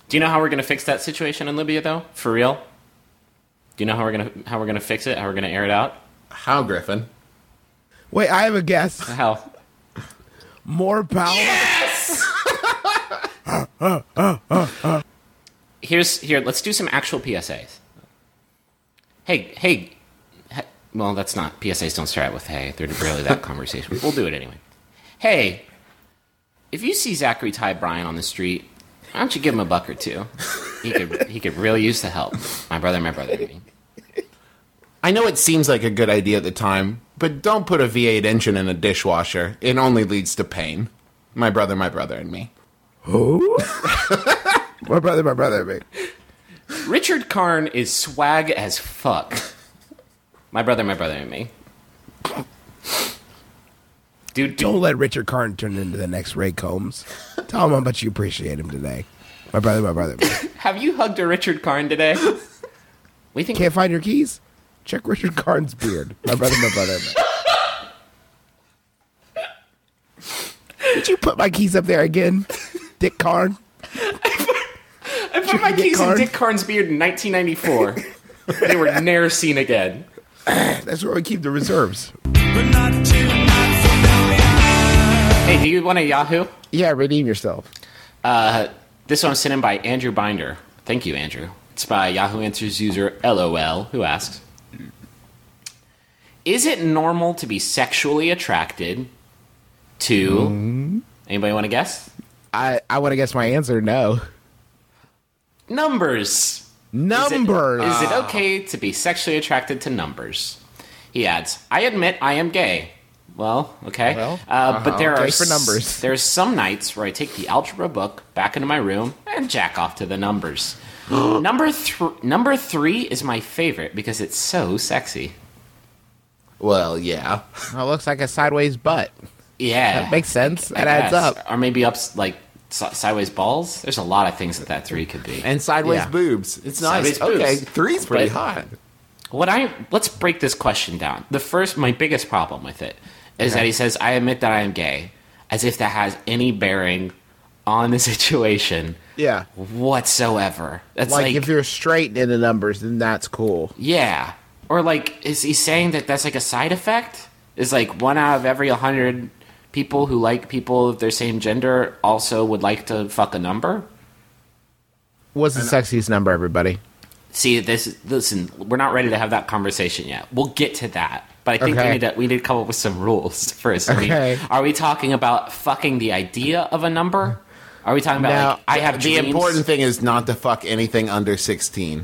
Do you know how we're gonna fix that situation in Libya, though? For real? Do you know how we're gonna fix it? How we're gonna air it out? How, Griffin? Wait, I have a guess. How? More power. Here. Let's do some actual PSAs. Hey. Well, that's not PSAs. Don't start out with hey. They're really that conversation. We'll do it anyway. Hey, if you see Zachary Ty Bryan on the street, why don't you give him a buck or two? He could really use the help. My brother. I mean. I know it seems like a good idea at the time, but don't put a V8 engine in a dishwasher. It only leads to pain. My brother, and me. Who? my brother, mate. Richard Karn is swag as fuck. My brother, and me. Dude, Don't let Richard Karn turn into the next Ray Combs. Tell him how much you appreciate him today. My brother, mate. have you hugged a Richard Karn today? We think Can't find your keys? Check Richard Karn's beard. My brother, mate. Did you put my keys up there again, Dick Karn? I put my keys in Dick Karn's beard in 1994. They were ne'er seen again. That's where we keep the reserves. Hey, do you want a Yahoo? Yeah, redeem yourself. This one was sent in by Andrew Binder. Thank you, Andrew. It's by Yahoo Answers user LOL, who asks, is it normal to be sexually attracted to... Anybody want to guess? I want to guess my answer. No. Numbers. Numbers. Is it okay to be sexually attracted to numbers? He adds, I admit I am gay. Well, okay. But there are gay for numbers. There's some nights where I take the algebra book back into my room and jack off to the numbers. Number 3 is my favorite because it's so sexy. Well, yeah. Well, it looks like a sideways butt. Yeah. That makes sense. I That adds guess. up. Or maybe sideways balls. There's a lot of things that 3 could be. And sideways Yeah. boobs. It's nice. Sideways boobs. Okay, 3's pretty But- hot. Let's break this question down. My biggest problem with it is that he says, I admit that I am gay, as if that has any bearing on the situation Yeah. whatsoever. That's Like, if you're straight in the numbers, then that's cool. yeah. Or is he saying that that's like a side effect? Is 1 out of every 100 people who like people of their same gender also would like to fuck a number? What's the sexiest number, everybody? See, listen, we're not ready to have that conversation yet. We'll get to that. But I think Okay. we need to come up with some rules first. Okay. Are we talking about fucking the idea of a number? Are we talking about, Now, I have The dreams? important thing is not to fuck anything under 16.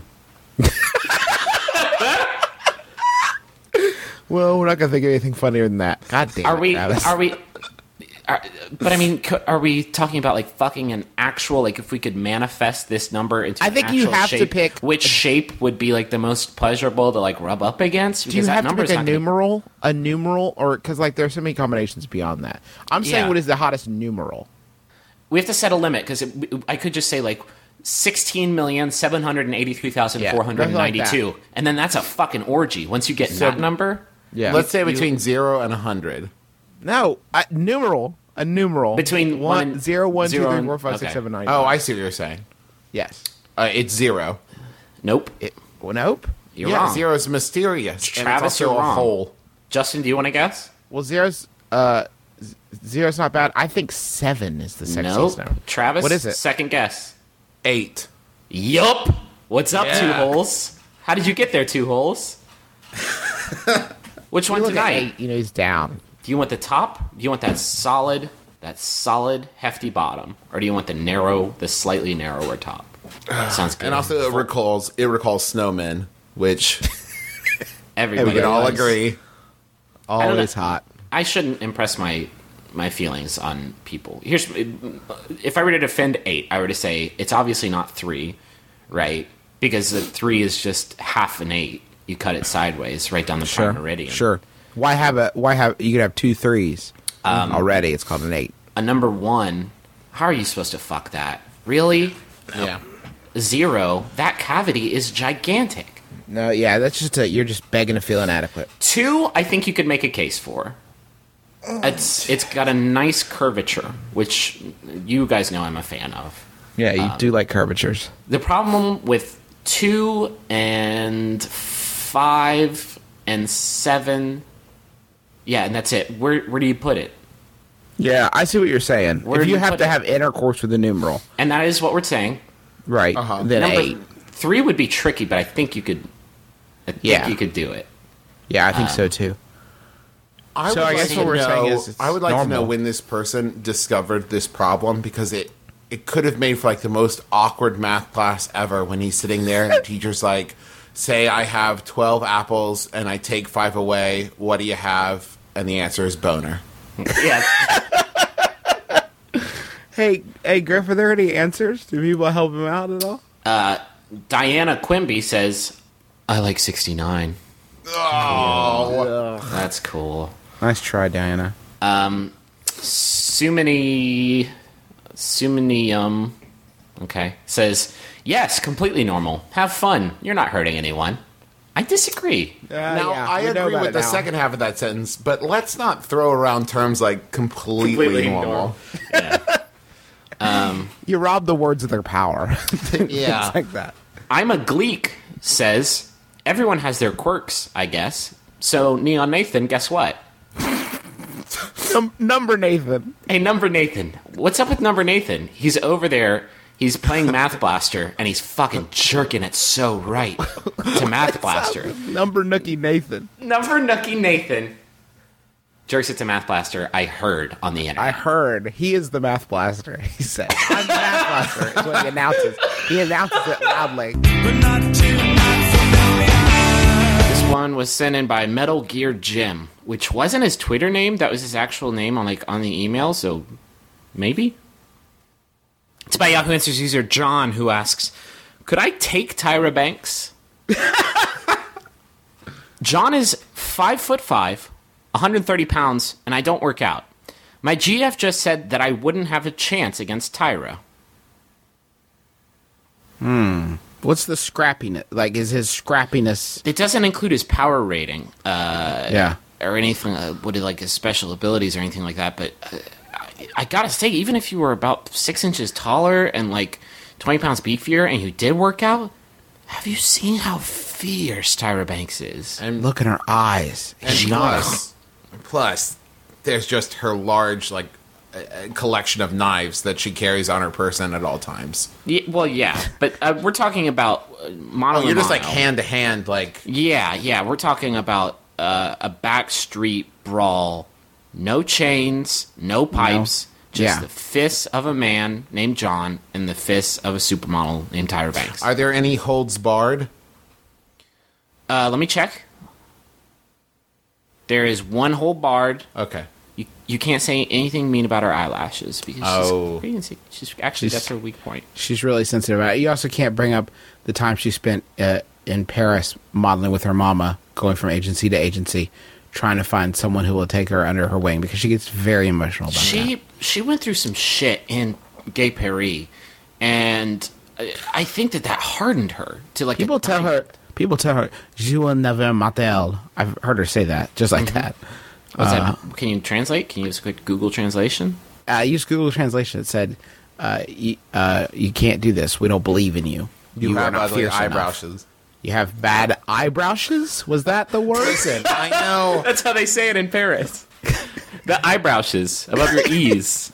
Well, we're not going to think of anything funnier than that. God damn Are it, we, Travis. but I mean, are we talking about fucking an actual, if we could manifest this number into I an think you actual have to shape, pick- which shape would be the most pleasurable to rub up against? Do you Because that have to number's pick a not gonna- numeral, or because there's so many combinations beyond that? I'm saying Yeah. what is the hottest numeral? We have to set a limit because I could just say 16,783,492, and then that's a fucking orgy. Once you get that number, Yeah. Let's say between 0 and 100. No, a numeral. Between one and 0, 1, 2, 3, zero 4, 5, 6, okay. 7, 9. Oh, I see what you're saying. Yes. It's 0. nope, Nope. you're yeah, wrong. 0 is mysterious. Travis, and it's also you're a wrong. hole. Justin, do you want to guess? Well, zero's not bad. I think 7 is the sexiest Nope. number. Travis, What is it? Second guess. 8. Yup. What's up, Yeah. 2 holes? How did you get there, 2 holes? Which one Look at tonight? 8, he's down. Do you want the top? Do you want that solid, hefty bottom, or do you want the slightly narrower top? Sounds good. And also it recalls snowmen, which everybody we can all loves. agree. don't know. Always hot. I shouldn't impress my feelings on people. If I were to defend 8, I were to say it's obviously not 3, right? Because the 3 is just half an 8. You cut it sideways right down the prime meridian. Sure. Why have you could have 2 3s already? It's called an 8. A number 1. How are you supposed to fuck that? Really? Yeah. 0. That cavity is gigantic. No, yeah, that's just you're just begging to feel inadequate. 2, I think you could make a case for. It's got a nice curvature, which you guys know I'm a fan of. Yeah, you do like curvatures. The problem with 2 and 5 and 7, yeah, and that's it. Where do you put it? Yeah, I see what you're saying. Where if do you you have put to it? have intercourse with a numeral, And that is what we're saying. right? Then Number 8. 3 would be tricky, but I think you could. Yeah. You could do it. Yeah, I think so too. I So would I like guess to what we're know- saying is it's I would like to know normal. when this person discovered this problem, because it could have made for like the most awkward math class ever when he's sitting there and the teacher's like, say I have 12 apples and I take 5 away, what do you have? And the answer is boner. Yeah. Hey, Griff, are there any answers? Do people help him out at all? Diana Quimby says, I like 69. Oh. That's cool. Nice try, Diana. Suminium, okay, says, yes, completely normal. Have fun. You're not hurting anyone. I disagree. Now, I we know agree about with it the now. second half of that sentence, but let's not throw around terms like completely normal. You rob the words of their power. Yeah. It's like that. I'm a Gleek says, everyone has their quirks, I guess. So, Neon Nathan, guess what? Number Nathan. Hey, Number Nathan. What's up with Number Nathan? He's over there. He's playing Math Blaster, and he's fucking jerking it so right to Math Blaster. Number Nookie Nathan. Number Nookie Nathan jerks it to Math Blaster. I heard on the internet. I heard he is the math blaster. He said, "I'm the math blaster." Is what he announces. He announces it loudly. This one was sent in by Metal Gear Jim, which wasn't his Twitter name. That was his actual name on the email. So maybe. It's by Yahoo Answers user John, who asks, "Could I take Tyra Banks?" John is 5'5", 130 pounds, and I don't work out. My GF just said that I wouldn't have a chance against Tyra. What's the scrappiness? Like, is his scrappiness? It doesn't include his power rating. Yeah. Or anything, what like his special abilities or anything like that. But I gotta say, even if you were about 6 inches taller and like 20 pounds beefier and you did work out, have you seen how fierce Tyra Banks is? And Look in her eyes. And plus, there's just her large, like, collection of knives that she carries on her person at all times. Yeah, well, yeah, but we're talking about mono. Oh, you're just mono. like hand to hand, like. Yeah, we're talking about a backstreet brawl. No chains, no pipes, just Yeah. the fists of a man named John and the fists of a supermodel named Tyra Banks. Are there any holds barred? Let me check. There is one hole barred. Okay. You can't say anything mean about her eyelashes because Oh. she's actually that's her weak point. She's really sensitive about it. You also can't bring up the time she spent in Paris modeling with her mama, going from agency to agency, trying to find someone who will take her under her wing because she gets very emotional about that. She went through some shit in Gay Paris, and I think that hardened her to like. People tell her, "Je will never m'appelle." I've heard her say that, just like that. What's that? Can you translate? Can you use a quick Google translation? I used Google Translation. It said, you can't do this. We don't believe in you. You are have not ugly fierce enough. eyebrowshes. You have bad eyebrowshes? Was that the word? Listen, I know. That's how they say it in Paris. The eyebrowshes above your ears.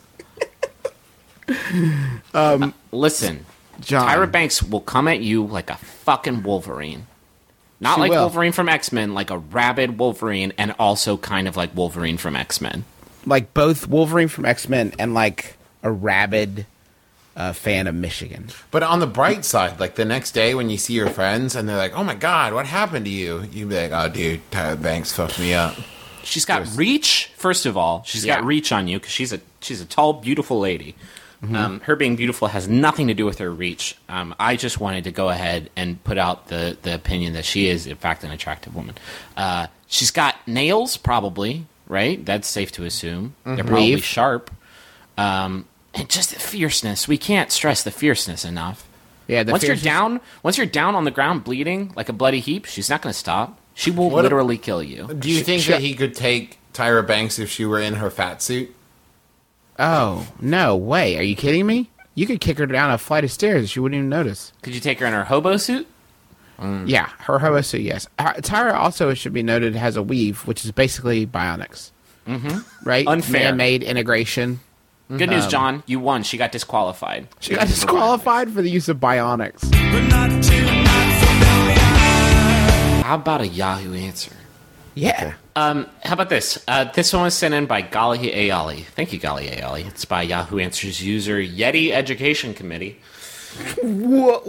Listen, John. Tyra Banks will come at you like a fucking Wolverine. Not She like will. Wolverine from X-Men, like a rabid Wolverine, and also kind of like Wolverine from X-Men. Like both Wolverine from X-Men and like a rabid fan of Michigan. But on the bright side, like the next day when you see your friends and they're like, "Oh my god, what happened to you?" You'd be like, "Oh, dude, Tyra Banks fucked me up." She's got reach, first of all. She's got reach on you because she's a tall, beautiful lady. Her being beautiful has nothing to do with her reach. I just wanted to go ahead and put out the opinion that she is, in fact, an attractive woman. She's got nails, probably, right? That's safe to assume. They're probably Weave. sharp. And just the fierceness. We can't stress the fierceness enough. Yeah, Once you're down on the ground bleeding like a bloody heap, she's not going to stop. She will What literally kill you. Do you think that he could take Tyra Banks if she were in her fat suit? Oh, no way. Are you kidding me? You could kick her down a flight of stairs. She wouldn't even notice. Could you take her in her hobo suit? Yeah, her hobo suit, yes. Tyra also, it should be noted, has a weave, which is basically bionics. Mm-hmm. Right? Unfair. Man-made integration. Good news, John. You won. She got disqualified. She got disqualified for the use of bionics. How about a Yahoo answer? Yeah. How about this? This one was sent in by Gali Ayali. Thank you, Gali Ayali. It's by Yahoo Answers user Yeti Education Committee. What?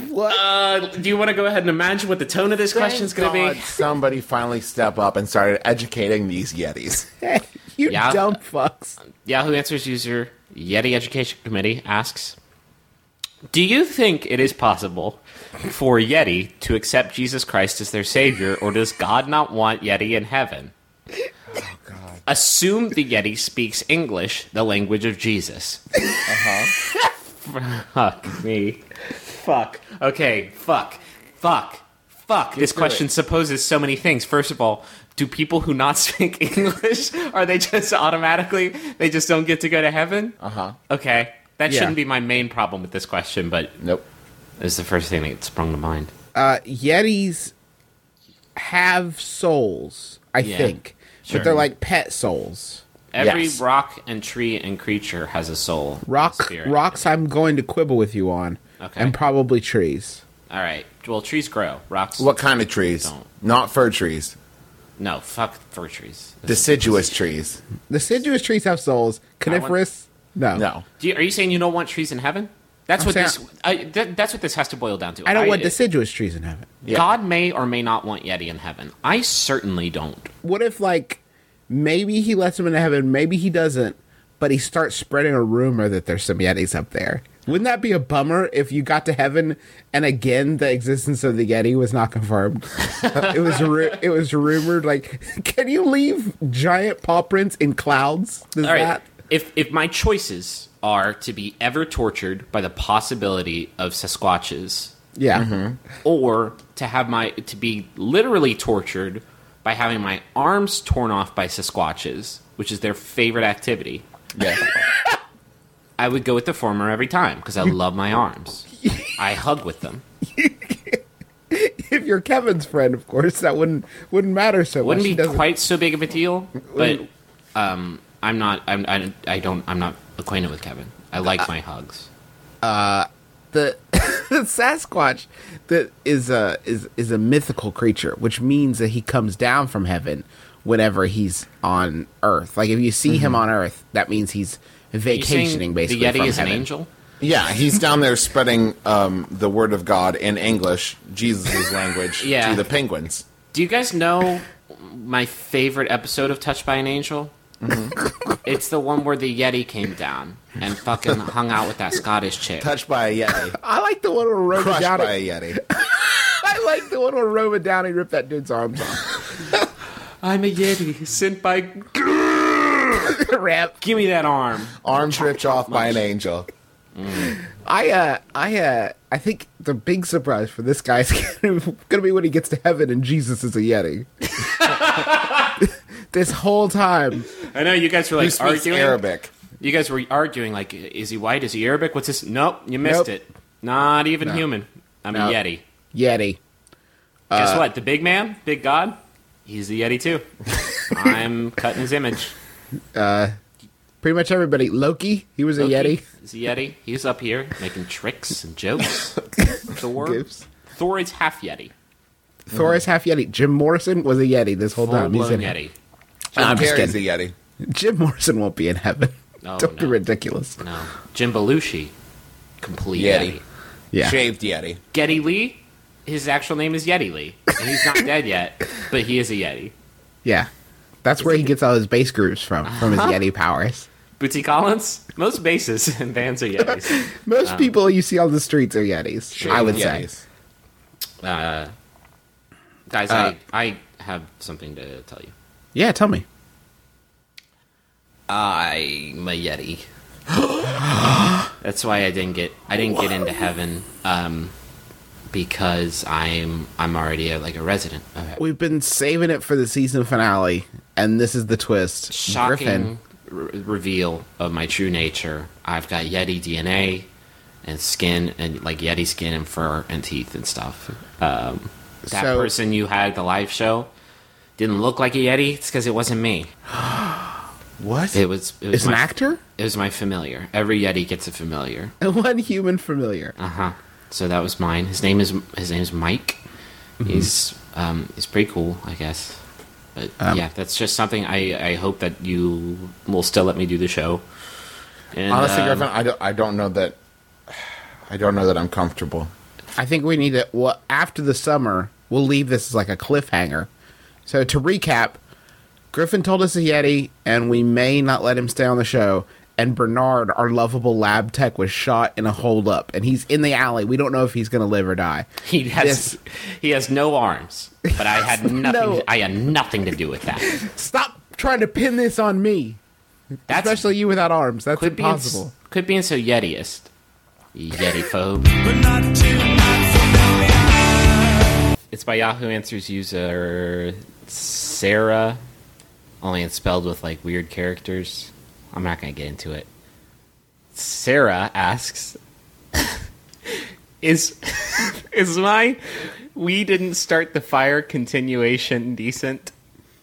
Do you want to go ahead and imagine what the tone of this question is going to God, be? somebody finally step up and started educating these Yetis. You Yeah. dumb fucks. Yahoo Answers user Yeti Education Committee asks, do you think it is possible for Yeti to accept Jesus Christ as their savior, or does God not want Yeti in heaven? Oh, God. Assume the Yeti speaks English, the language of Jesus. Uh-huh. Fuck me. Fuck. Okay, fuck. This question supposes so many things. First of all, do people who not speak English, are they just automatically, they just don't get to go to heaven? Uh-huh. Okay. That Yeah. shouldn't be my main problem with this question, but Nope. it's the first thing that sprung to mind. Yetis have souls, I Yeah, think. sure. But they're like pet souls. Every Yes. rock and tree and creature has a soul. Spirit. Rocks I'm going to quibble with you on. Okay. And probably trees. All right. Well, trees grow. Rocks. What kind of trees? Don't. Not fir trees. No, fuck fir trees. Deciduous trees. Deciduous trees have souls. Coniferous? No. No. Are you saying you don't want trees in heaven? That's I'm what saying- this. That's what this has to boil down to. I don't want deciduous trees in heaven. God may or may not want Yeti in heaven. I certainly don't. What if, like, maybe he lets them into heaven, maybe he doesn't, but he starts spreading a rumor that there's some Yetis up there? Wouldn't that be a bummer if you got to heaven and again the existence of the Yeti was not confirmed? it was rumored. Like, can you leave giant paw prints in clouds? Does All right. that? If my choices are to be ever tortured by the possibility of Sasquatches, Yeah. or to be literally tortured by having my arms torn off by Sasquatches, which is their favorite activity, Yeah. I would go with the former every time because I love my arms. I hug with them. If you're Kevin's friend, of course, that wouldn't matter so Wouldn't much. He be doesn't- quite so big of a deal, but I'm not acquainted with Kevin. I like my hugs. the Sasquatch that is a mythical creature, which means that he comes down from heaven whenever he's on Earth. Like if you see him on Earth, that means he's Are you saying vacationing basically. the Yeti from is an heaven. angel? Yeah, he's down there spreading the word of God in English, Jesus' language, Yeah. to the penguins. Do you guys know my favorite episode of Touched by an Angel? Mm-hmm. It's the one where the Yeti came down and fucking hung out with that Scottish chick. Touched by a Yeti. I like the one where Robert Crushed Downey. by a Yeti. I like the one where Robert Downey ripped that dude's arms off. I'm a Yeti sent by. Rap. Give me that arm. Arms ripped off by an angel. I think the big surprise for this guy is gonna be when he gets to heaven and Jesus is a Yeti. This whole time. I know you guys were Who like speaks arguing. Arabic? You guys were arguing like, is he white? Is he Arabic? What's this? Nope, you missed Nope. it. Not even human. I'm No. a Yeti. Yeti. Guess what? The big man, big God, he's the Yeti too. I'm cutting his image. Pretty much everybody. Loki, he was a Yeti. He's a Yeti. He's up here making tricks and jokes. Thor. Gibbs. Thor is half Yeti. Thor is half Yeti. Jim Morrison was a Yeti this whole time. He's Full-blown in Yeti. I'm just Carrey's kidding. a Yeti. Jim Morrison won't be in heaven. Oh, Don't be no. ridiculous. No. Jim Belushi. Complete Yeti. Yeti. Yeah. Shaved Yeti. Getty Lee. His actual name is Yeti Lee. And he's not dead yet, but he is a Yeti. Yeah. That's where he gets all his bass grooves from his Yeti powers. Bootsy Collins. Most bases and bands are Yetis. Most people you see on the streets are Yetis, Shaved I would say. Yetis. Guys, I have something to tell you. Yeah, tell me. I'm a Yeti. That's why I didn't get into heaven, because I'm already a resident of heaven. We've been saving it for the season finale, and this is the twist. Shocking Griffin. reveal of my true nature. I've got Yeti DNA. and skin and like Yeti skin and fur and teeth and stuff. That So- person you had at the live show didn't look like a Yeti. It's because it wasn't me. What? It was It's an my, actor? It was my familiar. Every Yeti gets a familiar. And one human familiar. So that was mine. His name is Mike. He's pretty cool, I guess. But yeah, that's just something I hope that you will still let me do the show. And, Honestly, Griffin, I don't know that. I don't know that I'm comfortable. I think we need to. Well, after the summer, we'll leave this as like a cliffhanger. So to recap, Griffin told us a Yeti, and we may not let him stay on the show. And Bernard, our lovable lab tech, was shot in a holdup, and he's in the alley. We don't know if he's going to live or die. he has no arms, but I had nothing. No. I had nothing to do with that. Stop trying to pin this on me, That's especially you without arms. That's quit being impossible. quit being so Yetiist. Yeti phobe. But not too familiar. It's by Yahoo Answers user Sarah, only it's spelled with like weird characters. I'm not going to get into it. Sarah asks, is my "we didn't start the fire" continuation decent?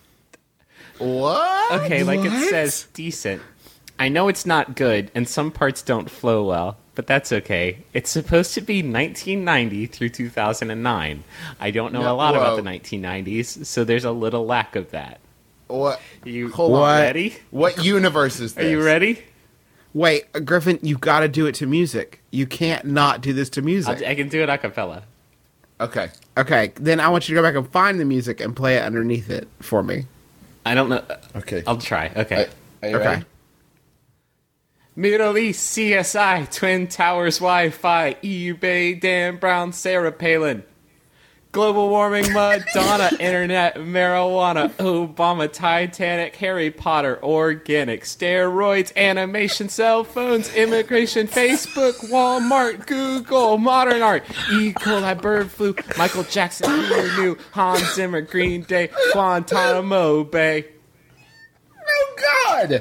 What? Okay, like it What? says decent. I know it's not good, and some parts don't flow well, but that's okay. It's supposed to be 1990 through 2009. I don't know a lot about the 1990s, so there's a little lack of that. What? You Hold on. ready? What universe is this? Are you ready? Wait, Griffin, you've got to do it to music. You can't not do this to music. I can do it a cappella. Okay. Okay, then I want you to go back and find the music and play it underneath it for me. I don't know. Okay. I'll try. Okay. Are you Okay. ready? Middle East, CSI, Twin Towers, Wi-Fi, eBay, Dan Brown, Sarah Palin. Global warming, Madonna, internet, marijuana, Obama, Titanic, Harry Potter, organic, steroids, animation, cell phones, immigration, Facebook, Walmart, Google, modern art, E. coli, bird flu, Michael Jackson, who knew, Hans Zimmer, Green Day, Guantanamo Bay. Oh God!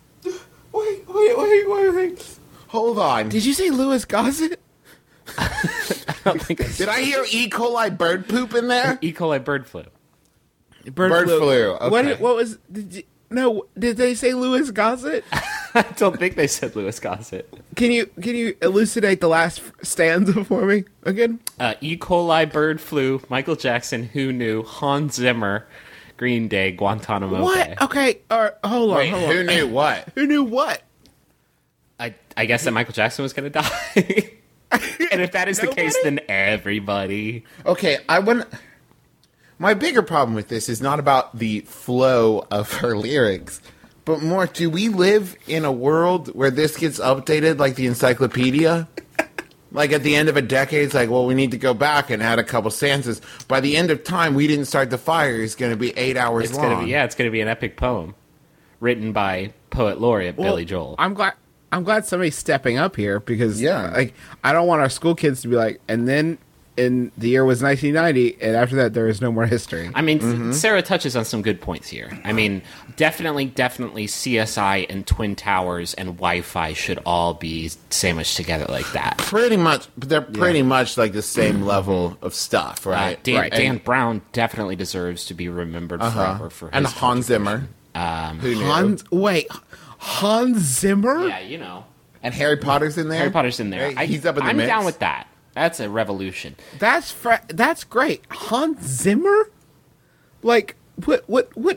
Wait. Hold on. Did you say Louis Gossett? I don't think I Did I hear E. coli bird poop in there? E. coli, bird flu. Bird flu. Okay. What was? Did they say Louis Gossett? I don't think they said Louis Gossett. Can you elucidate the last stanza for me again? E. coli, bird flu, Michael Jackson, who knew, Hans Zimmer, Green Day, Guantanamo Bay. What? Okay, hold on. Wait, hold on. who knew what? Who knew what? I guess that Michael Jackson was going to die. And if that is the case, then everybody. Okay, my bigger problem with this is not about the flow of her lyrics, but more, do we live in a world where this gets updated like the encyclopedia? Like at the end of a decade, it's like, well, we need to go back and add a couple stanzas. By the end of time, we didn't start the fire. It's going to be 8 hours It's long. going to be it's going to be an epic poem written by poet laureate Billy Joel. I'm glad somebody's stepping up here because Yeah. like I don't want our school kids to be like, and then in the year was 1990, and after that there is no more history. I mean, Sarah touches on some good points here. I mean, definitely CSI and Twin Towers and Wi-Fi should all be sandwiched together like that. Pretty much, they're pretty much like the same level of stuff, right? Dan Brown definitely deserves to be remembered forever for his And Hans Zimmer. Who knew? Hans Zimmer? Yeah, you know. And Harry Potter's in there? Harry Potter's in there. Right, he's up in the I'm mix. down with that. That's a revolution. That's great. Hans Zimmer? Like what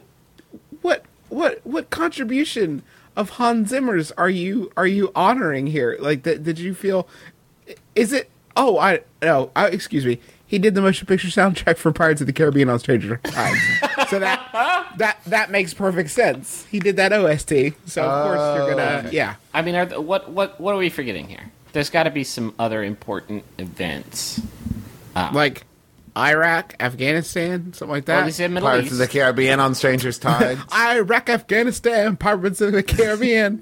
contribution of Hans Zimmer's are you honoring here? Like did you feel is it excuse me. He did the motion picture soundtrack for Pirates of the Caribbean on Stranger Tides. So that makes perfect sense. He did that OST. So of course you're gonna yeah. I mean, what are we forgetting here? There's got to be some other important events. Like Iraq, Afghanistan, something like that. Well, he said Middle Pirates East. of the Caribbean on Stranger's Tides. Iraq, Afghanistan, Pirates of the Caribbean.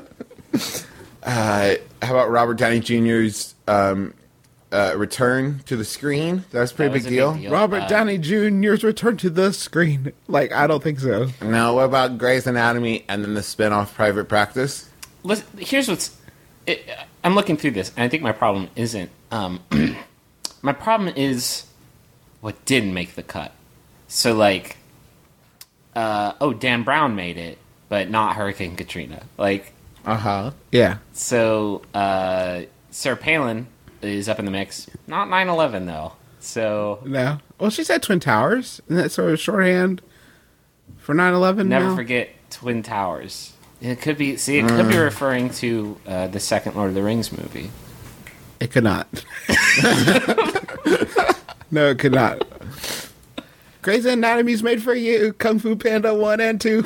How about Robert Downey Jr.'s return to the screen? That was a pretty That was big a deal. big deal. Robert Downey Jr.'s return to the screen. Like, I don't think so. Now, what about Grey's Anatomy and then the spin-off Private Practice? Here's what's... I'm looking through this, and I think my problem isn't. My problem is what didn't make the cut. So, like, Dan Brown made it, but not Hurricane Katrina. Like, Yeah. so Sarah Palin is up in the mix. Not 9/11 though. So No. Well, she said Twin Towers. Isn't that sort of shorthand for 9/11? never now? forget Twin Towers. It could be. See, it could be referring to the second Lord of the Rings movie. It could not. No, it could not. Grey's Anatomy's made for you. Kung Fu Panda 1 and 2.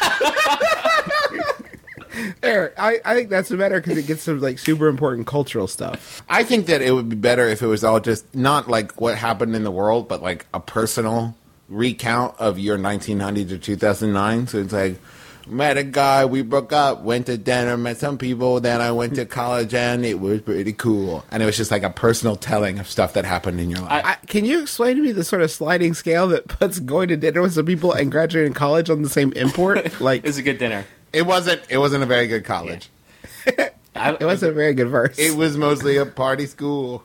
There, I think that's better because it gets some like super important cultural stuff. I think that it would be better if it was all just not like what happened in the world, but like a personal recount of your 1990 to 2009. So it's like, met a guy, we broke up, went to dinner, met some people, then I went to college and it was pretty cool. And it was just like a personal telling of stuff that happened in your life. Can you explain to me the sort of sliding scale that puts going to dinner with some people and graduating college on the same import? Like, It was a good dinner. It wasn't a very good college. it wasn't a very good verse. It was mostly a party school.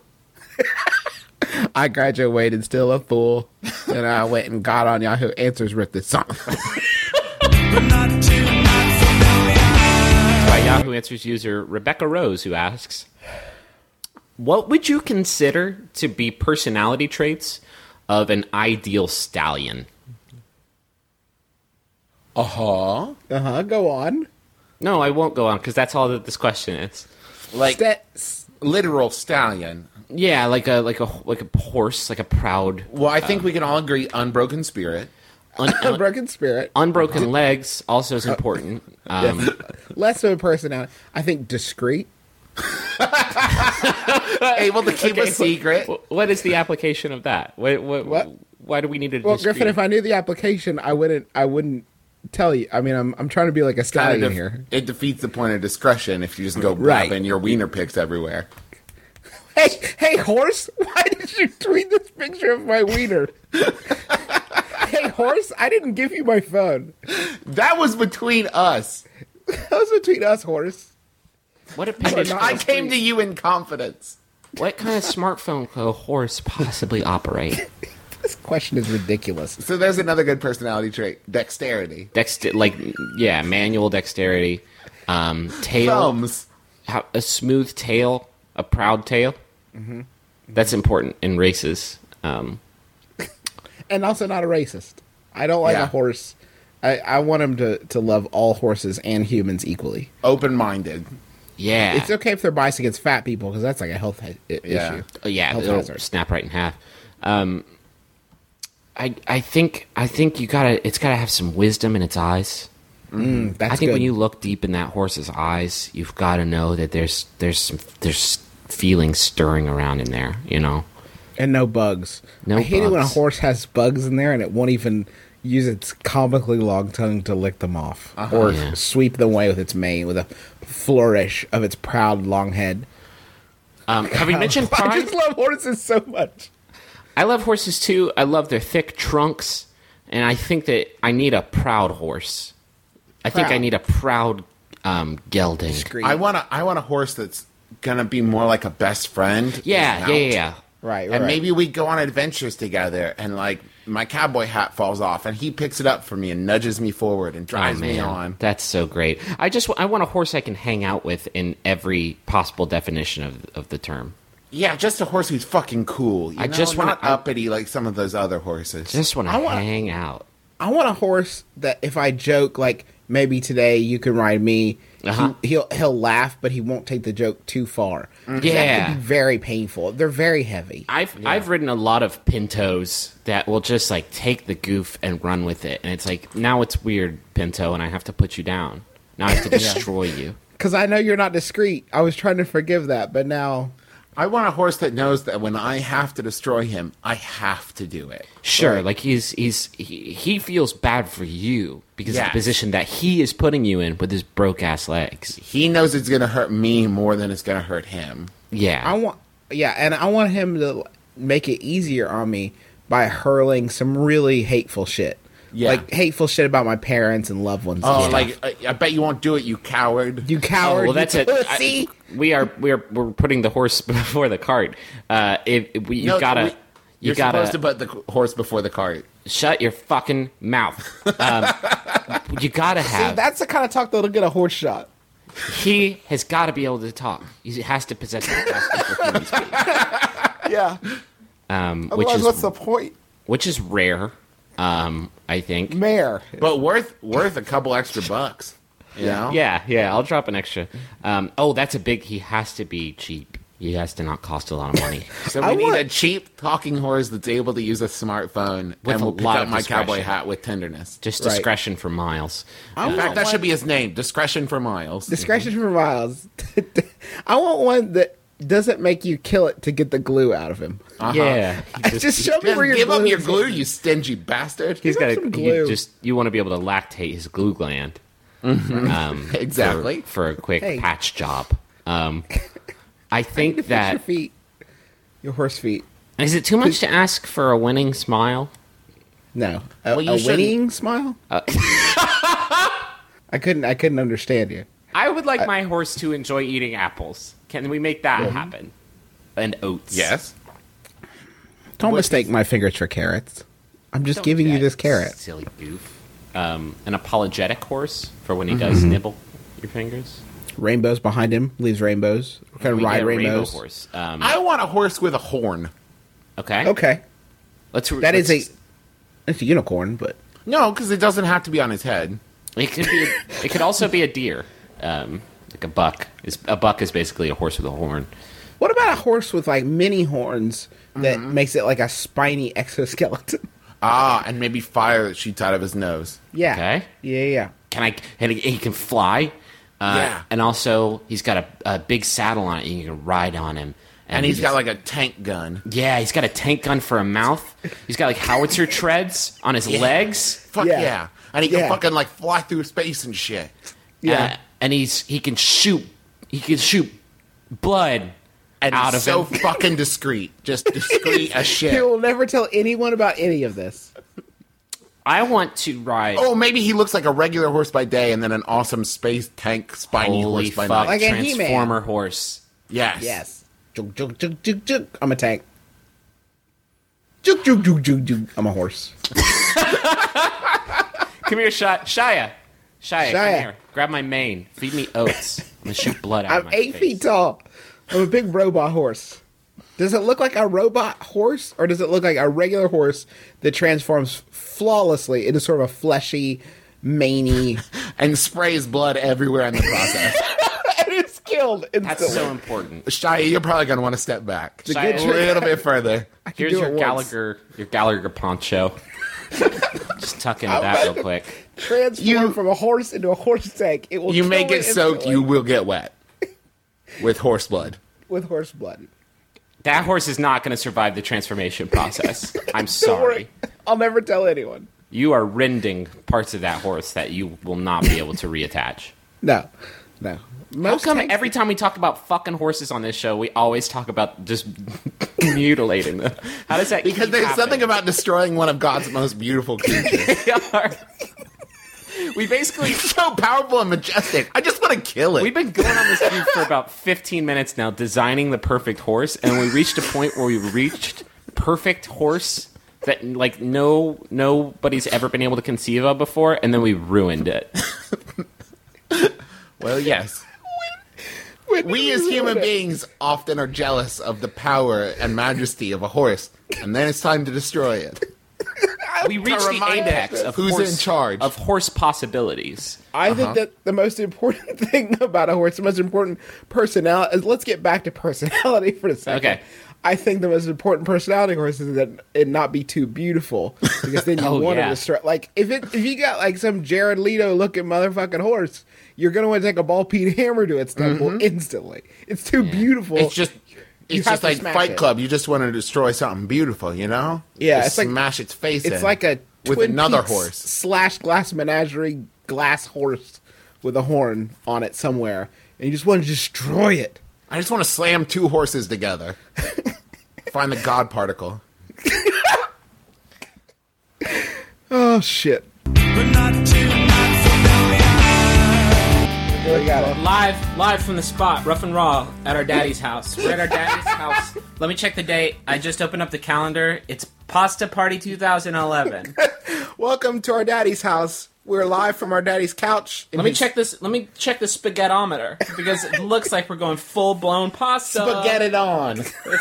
I graduated still a fool, and I went and got on Yahoo Answers, ripped this song. By Yahoo Answers user Rebecca Rose, who asks, what would you consider to be personality traits of an ideal stallion? Go on. No, I won't go on, because that's all that this question is. Like literal stallion. Yeah, like a horse, like a proud, Well, I think we can all agree unbroken spirit. Broken spirit. unbroken legs also is important. Less of a personality. I think discreet. Able to keep a secret. What is the application of that? What? Why do we need to? Well, Griffin, if I knew the application, I wouldn't tell you. I mean, I'm trying to be like a stallion here. It defeats the point of discretion if you just go Right. grabbing your wiener pics everywhere. Hey, horse! Why did you tweet this picture of my wiener? Hey, horse! I didn't give you my phone. That was between us. That was between us, horse. What appendage? I came to you in confidence. What kind of smartphone could a horse possibly operate? This question is ridiculous. So there's another good personality trait: dexterity. Manual dexterity, tail, Thumbs. a smooth tail, a proud tail. Mm-hmm. That's important in races. And also not a racist. I don't like Yeah. a horse. I want him to love all horses and humans equally. Open-minded. Yeah, It's okay if they're biased against fat people because that's like a health issue. Health it'll hazard. snap right in half. I think you gotta. It's gotta have some wisdom in its eyes. That's I think good. when you look deep in that horse's eyes, you've got to know that there's feelings stirring around in there. You know. And no bugs. No I hate it when a bugs. horse has bugs in there and it won't even use its comically long tongue to lick them off or Yeah. sweep them away with its mane with a flourish of its proud long head. Have we mentioned I pride? just love horses so much. I love horses too. I love their thick trunks, and I think that I need a proud horse. I think I Proud. need a proud gelding. Discreet. I want a horse that's gonna be more like a best friend. Yeah. Right. And maybe we go on adventures together, and like my cowboy hat falls off, and he picks it up for me and nudges me forward and drives me on. That's so great. I want a horse I can hang out with in every possible definition of the term. Yeah, just a horse who's fucking cool. I just wanna- not uppity like some of those other horses. Just want to hang out. I want a horse that if I joke like maybe today you can ride me, Uh-huh. he'll laugh, but he won't take the joke too far. That Yeah. could be very painful. They're very heavy. I've ridden a lot of pintos that will just like take the goof and run with it, and it's like now it's weird, pinto, and I have to put you down. Now I have to destroy you. Because I know you're not discreet. I was trying to forgive that, but now I want a horse that knows that when I have to destroy him, I have to do it. Sure, like he feels bad for you because of Yes. the position that he is putting you in with his broke ass legs. He knows it's gonna hurt me more than it's gonna hurt him. Yeah, and I want him to make it easier on me by hurling some really hateful shit. Yeah. Like hateful shit about my parents and loved ones. Oh, and stuff. like I bet you won't do it, you coward. you coward. well, that's you it. pussy. We're putting the horse before the cart. You No, gotta. You're supposed to put the horse before the cart. Shut your fucking mouth. You gotta See, have. that's the kind of talk that'll get a horse shot. He has got to be able to talk. He has to possess the capacity for human speech. Yeah. Which Otherwise, is what's the point? which is rare. I think. Mayor. But worth a couple extra bucks. You know? Yeah. I'll drop an extra. That's a big. He has to be cheap. He has to not cost a lot of money. So we need a cheap talking horse that's able to use a smartphone With and a will pick lot up of my discretion. cowboy hat with tenderness. Just discretion for Miles. In fact, that should be his name. Discretion for Miles. Discretion for Miles. I want one that doesn't make you kill it to get the glue out of him. Yeah. Just show me Just where your give glue up your is. glue, you stingy bastard. He's got some glue. You want to be able to lactate his glue gland. Exactly. For a quick Hey. patch job. I think Fix that your feet. Your horse feet. is it too much to ask for a winning smile? No. Well, you A shouldn't- winning smile? I couldn't understand you. I would like my horse to enjoy eating apples. Can we make that happen? And oats. Yes. Don't mistake my fingers for carrots. I'm just Don't giving do you that, this carrot. Silly goof. An apologetic horse for when he does nibble your fingers. Rainbows behind him. Leaves rainbows. We're going We to ride get a rainbow rainbows. horse. I want a horse with a horn. Okay. Okay. Let's. That is it's a unicorn, but No, because it doesn't have to be on his head. It could be. It could also be a deer. Like a buck. A buck is basically a horse with a horn. what about a horse with like mini horns that makes it like a spiny exoskeleton? And maybe fire that shoots out of his nose. Yeah. Okay. Yeah. And he can fly. Yeah. And also, he's got a big saddle on it. You can ride on him. And he's got like a tank gun. Yeah, he's got a tank gun for a mouth. He's got like howitzer treads on his legs. Fuck Yeah. yeah. And he can Yeah. fucking like fly through space and shit. Yeah. And he can shoot blood And out he's of so him. fucking discreet. Just discreet as He shit. will never tell anyone about any of this. I want to ride. Oh, maybe he looks like a regular horse by day and then an awesome space tank spiny Holy horse by fuck! night. Like a He-Man. Transformer horse. Yes. Yes. Juk, juk, juk, juk, juk. I'm a tank. Juk, juk, juk, juk, juk. I'm a horse. Come here, Shia. Shia, come Shia. here. Grab my mane. Feed me oats. I'm gonna shoot blood out of I'm my 8 face. feet tall. I'm a big robot horse. Does it look like a robot horse, or does it look like a regular horse that transforms flawlessly into sort of a fleshy, maney, And sprays blood everywhere in the process. and it's killed instantly? That's so important. Shia, you're probably going to want to step back. Shia, A little bit further. Here's do your it once. Gallagher poncho. Just tuck into that real quick. Transform from a horse into a horse tank. It will You kill make me it soaked, instantly you will get wet. With horse blood. with horse blood. That horse is not going to survive the transformation process. I'm Don't worry. sorry. I'll never tell anyone. You are rending parts of that horse that you will not be able to reattach. No. How Most come tanks- every time we talk about fucking horses on this show, we always talk about just mutilating them? How does that Because keep there's happening? something about destroying one of God's most beautiful creatures. We basically So powerful and majestic. I just want to kill it. we've been going on this feud for about 15 minutes now, designing the perfect horse, and we reached a point where we reached perfect horse that like nobody's ever been able to conceive of before, and then we ruined it. Well, yes. We as human beings often are jealous of the power and majesty of a horse, and then it's time to destroy it. We reached the remind apex us of who's horse, in charge. of horse possibilities. I think that the most important thing about a horse, the most important personality, is let's get back to personality for a second. Okay. I think the most important personality of horse is that it not be too beautiful, because then you Oh, want yeah. to destroy. Like if you got like some Jared Leto looking motherfucking horse, you're gonna want to take a ball peen hammer to its temple instantly. It's too beautiful. It's just You it's have just to like smash Fight it. Club. You just want to destroy something beautiful, you know? Yeah, Just it's like- smash its face It's in like a with Twin another Peaks horse. / glass menagerie glass horse with a horn on it somewhere, and you just want to destroy it. I just want to slam two horses together. Find the God particle. Oh, shit. but not too not familiar. We got it. Live from the spot, rough and raw, at our daddy's house. We're at our daddy's house. Let me check the date. I just opened up the calendar. It's Pasta Party 2011. Welcome to our daddy's house. We're live from our daddy's couch. Let me check this. Let me check the spaghettometer because it looks like we're going full blown pasta. Spaghetti it on.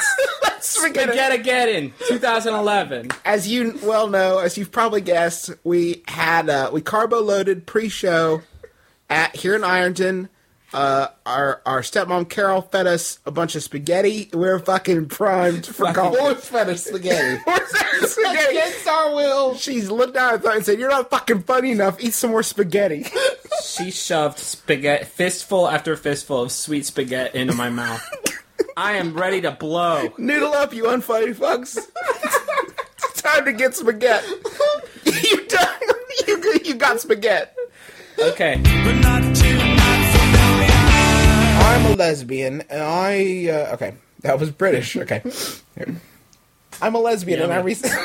Spaghetti 2011. As you well know, as you've probably guessed, we had we carbo loaded pre-show at here in Ironton. Our stepmom Carol fed us a bunch of spaghetti. We're fucking primed for college. Force fed us spaghetti. Spaghetti. Against our will. She's looked down at us and said, "You're not fucking funny enough. Eat some more spaghetti." She shoved spaghetti, fistful after fistful of sweet spaghetti into my mouth. I am ready to blow. Noodle up, you unfunny fucks. It's time to get spaghetti. You done? You got spaghetti. Okay. But not too not familiar. I'm a lesbian, and okay, that was British. Okay, here. I'm a lesbian, and I recently.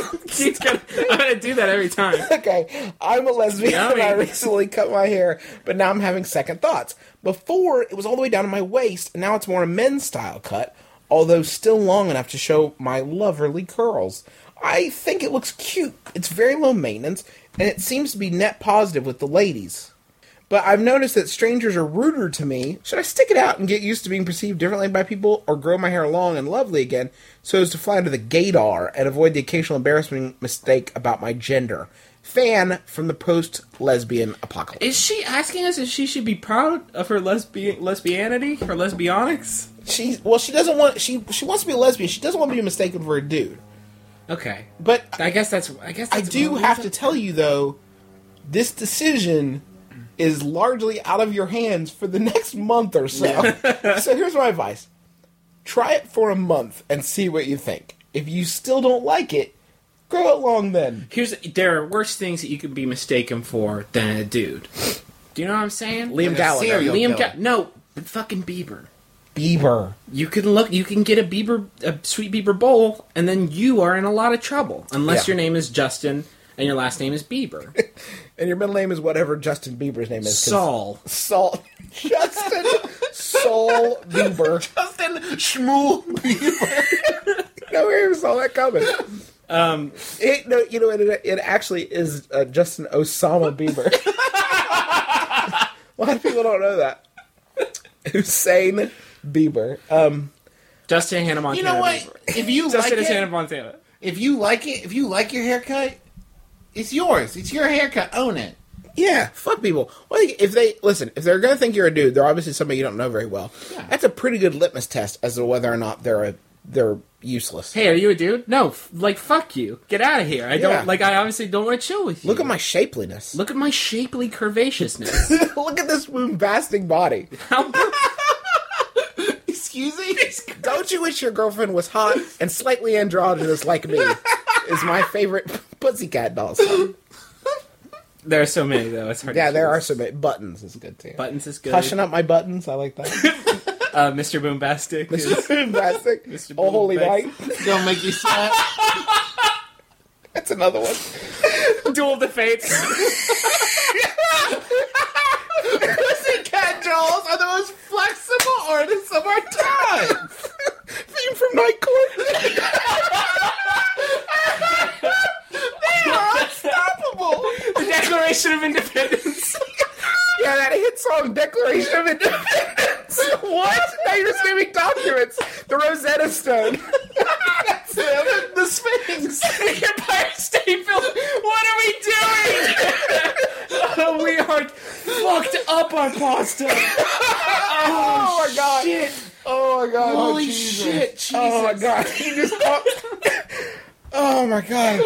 I'm gonna do that every time. Okay, I'm a lesbian, and I recently cut my hair, but now I'm having second thoughts. Before, it was all the way down to my waist, and now it's more a men's style cut, although still long enough to show my loverly curls. I think it looks cute. It's very low maintenance, and it seems to be net positive with the ladies. But I've noticed that strangers are ruder to me. Should I stick it out and get used to being perceived differently by people, or grow my hair long and lovely again so as to fly under the gaydar and avoid the occasional embarrassing mistake about my gender? Fan from the post-lesbian apocalypse. Is she asking us if she should be proud of her lesbianity, her lesbionics? She doesn't want. She wants to be a lesbian. She doesn't want to be mistaken for a dude. Okay, But I guess that's. I do have to tell you though, this decision is largely out of your hands for the next month or so. So here's my advice. Try it for a month and see what you think. If you still don't like it, grow it long then. There are worse things that you could be mistaken for than a dude. Do you know what I'm saying? Liam Gallagher. No, fucking Bieber. Bieber. You can get a sweet Bieber bowl, and then you are in a lot of trouble. Unless Yeah. your name is Justin and your last name is Bieber. And your middle name is whatever Justin Bieber's name is. 'cause Saul. Justin Saul Bieber. Justin Shmuel Bieber. No, we even saw that coming. It actually is Justin Osama Bieber. A lot of people don't know that. Hussein Bieber. Justin Hannah Montana. You know what? Bieber. If you like Justin is it, Hannah Montana. if you like your haircut, it's yours. It's your haircut. Own it. Yeah, fuck people. Well, if they're gonna think you're a dude, they're obviously somebody you don't know very well. Yeah. That's a pretty good litmus test as to whether or not they're useless. Hey, are you a dude? No, fuck you. Get out of here. I obviously don't want to chill with you. Look at my shapeliness. Look at my shapely curvaceousness. Look at this bombastic body. Excuse me? Don't you wish your girlfriend was hot and slightly androgynous like me? Is my favorite Pussycat Doll song. There are so many, though. It's hard Yeah, to there choose. are some buttons is good too. Buttons is good. Hushing up my buttons, I like that. Mr. Boombastic. is- Bombastic. Mr. Oh, holy Boombastic. night. Don't make you sweat. That's another one. Duel of the Fates. Pussycat dolls are the most flexible artists of our time. Theme from Night Court. They are unstoppable. The Declaration of Independence. Yeah, that hit song, Declaration of Independence. What? Now you're just naming documents. The Rosetta Stone. The Sphinx. The Empire State Building. What are we doing? We are fucked up on pasta. Oh my god. Shit. Oh my god. Holy Jesus. shit, Jesus. Oh my god. You just oh my god.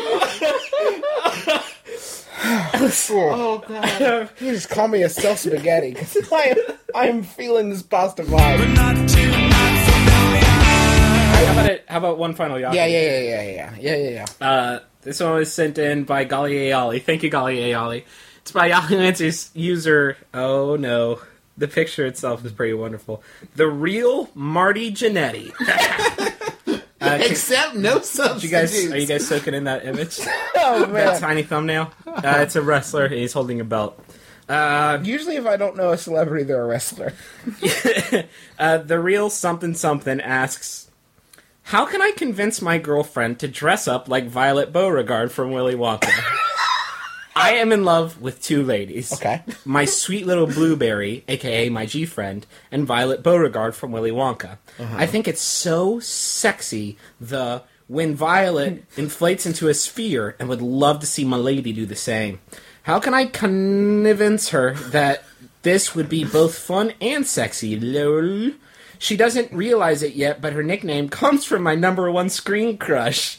Oh, God. You just call me a stealth spaghetti because I am feeling this pasta vibe. Not too not familiar. How about one final Yahoo? Yeah. This one was sent in by Gali Ayali. Thank you, Gali Ayali. It's by Yahoo Answers user. Oh no, the picture itself is pretty wonderful. The real Marty Jannetty. Except no substitutes. Are you guys soaking in that image? Oh That man! tiny thumbnail? It's a wrestler. He's holding a belt. Usually, if I don't know a celebrity, they're a wrestler. The real something something asks, how can I convince my girlfriend to dress up like Violet Beauregard from Willy Wonka? I am in love with two ladies. Okay. My sweet little Blueberry, a.k.a. my G-friend, and Violet Beauregard from Willy Wonka. I think it's so sexy, when Violet inflates into a sphere, and would love to see my lady do the same. How can I convince her that this would be both fun and sexy? Lol. She doesn't realize it yet, but her nickname comes from my #1 screen crush.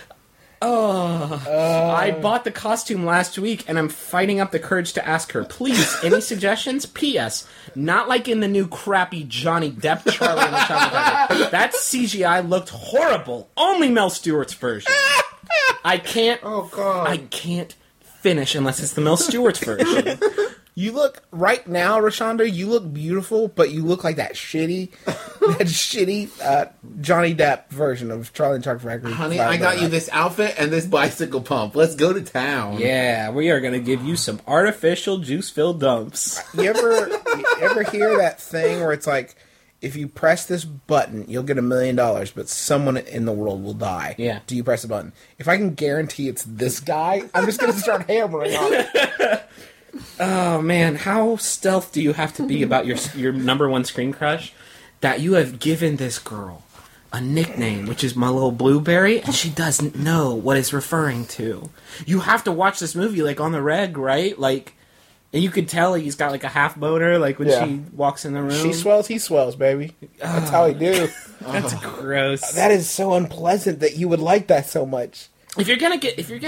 I bought the costume last week, and I'm fighting up the courage to ask her. Please, any suggestions? P.S. Not like in the new crappy Johnny Depp Charlie and the Chocolate Factory. That CGI looked horrible. Only Mel Stewart's version. I can't. Oh, God. I can't finish unless it's the Mel Stewart's version. You look right now, Rashonda. You look beautiful, but you look like that shitty Johnny Depp version of Charlie and the Chocolate Factory. Honey, I got you this outfit and this bicycle pump. Let's go to town. Yeah, we are going to give you some artificial juice-filled dumps. You ever hear that thing where it's like, if you press this button, you'll get $1 million, but someone in the world will die. Yeah. Do you press the button? If I can guarantee it's this guy, I'm just going to start hammering on it. Oh man, how stealth do you have to be about your #1 screen crush that you have given this girl a nickname, which is my little Blueberry, and she doesn't know what it's referring to? You have to watch this movie like on the reg, right? Like, and you could tell he's got like a half boner, like when Yeah. she walks in the room. She swells, he swells, baby. That's how he do. That's gross. That is so unpleasant that you would like that so much. If you're gonna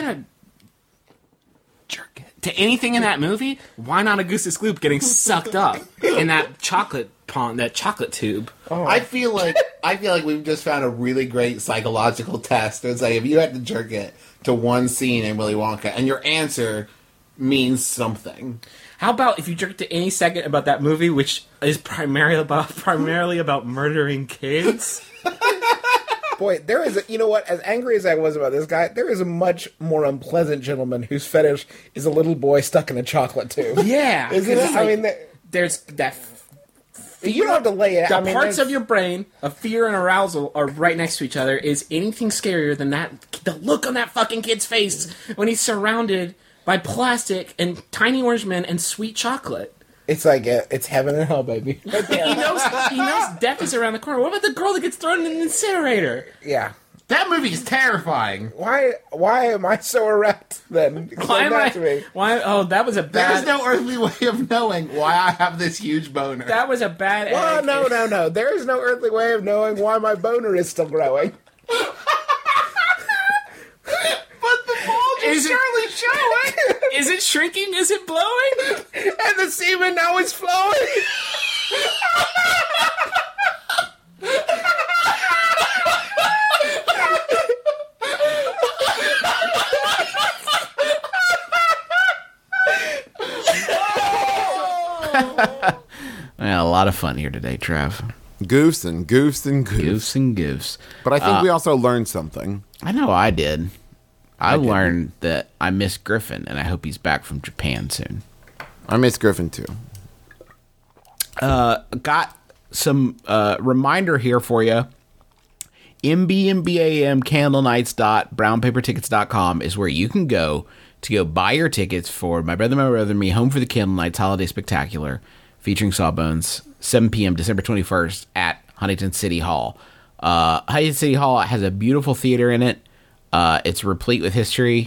jerk it to anything in that movie, why not Augustus Gloop getting sucked up in that chocolate pond, that chocolate tube? I feel like we've just found a really great psychological test. It's like if you had to jerk it to one scene in Willy Wonka, and your answer means something. How about if you jerk to any second about that movie, which is primarily about murdering kids? Boy, there is you know what? As angry as I was about this guy, there is a much more unpleasant gentleman whose fetish is a little boy stuck in a chocolate tube. Yeah, Isn't it? I mean, there's that. you don't have to lay it. The I mean, parts there's- of your brain of fear and arousal are right next to each other. Is anything scarier than that? The look on that fucking kid's face when he's surrounded by plastic and tiny orange men and sweet chocolate. It's like it's heaven and hell, baby. Right there. He knows death is around the corner. What about the girl that gets thrown in an incinerator? Yeah. That movie is terrifying. Why am I so erect then? Explain that to me. Why? Oh, that was a bad. There's no earthly way of knowing why I have this huge boner. That was a bad. Well, egg. no. There is no earthly way of knowing why my boner is still growing. But the bulge is surely showing. Is it shrinking? Is it blowing? And the semen now is flowing. Yeah, a lot of fun here today, Trev. Goofs and goofs and goofs. Goofs and goofs. But I think we also learned something. I know I did. I learned that I miss Griffin, and I hope he's back from Japan soon. I miss Griffin too. Got some reminder here for you. mbmbam.candlenights.brownpapertickets.com is where you can go to buy your tickets for My Brother, and Me Home for the Candle Nights Holiday Spectacular featuring Sawbones, 7 p.m. December 21st at Huntington City Hall. Huntington City Hall has a beautiful theater in it. It's replete with history.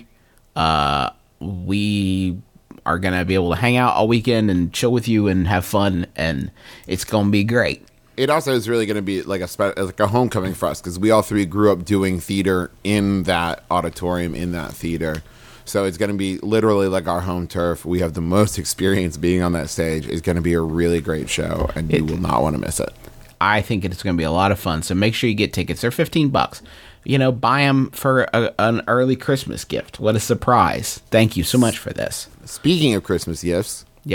We are going to be able to hang out all weekend and chill with you and have fun, and it's going to be great. It also is really going to be like a homecoming for us because we all three grew up doing theater in that auditorium, in that theater. So it's going to be literally like our home turf. We have the most experience being on that stage. It's going to be a really great show, and you will not want to miss it. I think it's going to be a lot of fun. So make sure you get tickets. They're $15. You know, buy them for an early Christmas gift. What a surprise. Thank you so much for this. Speaking of Christmas gifts, Yep.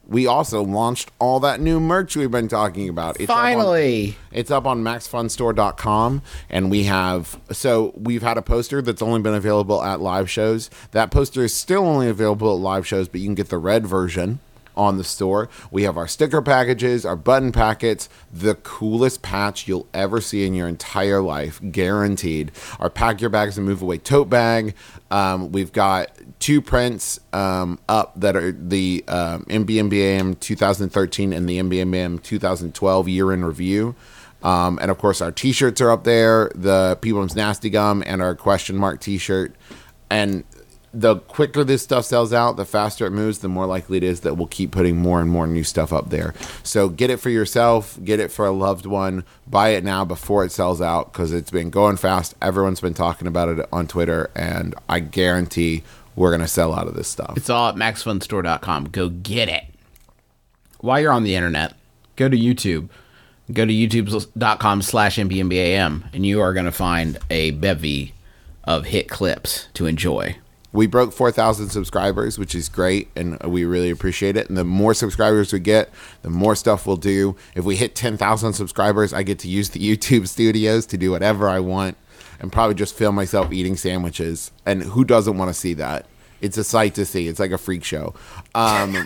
we also launched all that new merch we've been talking about. Finally. It's up on maxfunstore.com, and we've had a poster that's only been available at live shows. That poster is still only available at live shows, but you can get the red version on the store. We have our sticker packages, our button packets, the coolest patch you'll ever see in your entire life, guaranteed. Our Pack Your Bags and Move Away tote bag. We've got 2 prints up that are the MBMBAM 2013 and the MBMBAM 2012 year in review. And of course, our t-shirts are up there, the Peebum's Nasty Gum and our question mark t-shirt. And the quicker this stuff sells out, the faster it moves, the more likely it is that we'll keep putting more and more new stuff up there. So get it for yourself, get it for a loved one, buy it now before it sells out, because it's been going fast. Everyone's been talking about it on Twitter, and I guarantee we're going to sell out of this stuff. It's all at maxfunstore.com. Go get it. While you're on the internet, go to YouTube. Go to youtube.com/MBMBAM, and you are going to find a bevy of hit clips to enjoy. We broke 4,000 subscribers, which is great, and we really appreciate it. And the more subscribers we get, the more stuff we'll do. If we hit 10,000 subscribers, I get to use the YouTube studios to do whatever I want and probably just film myself eating sandwiches. And who doesn't want to see that? It's a sight to see. It's like a freak show. And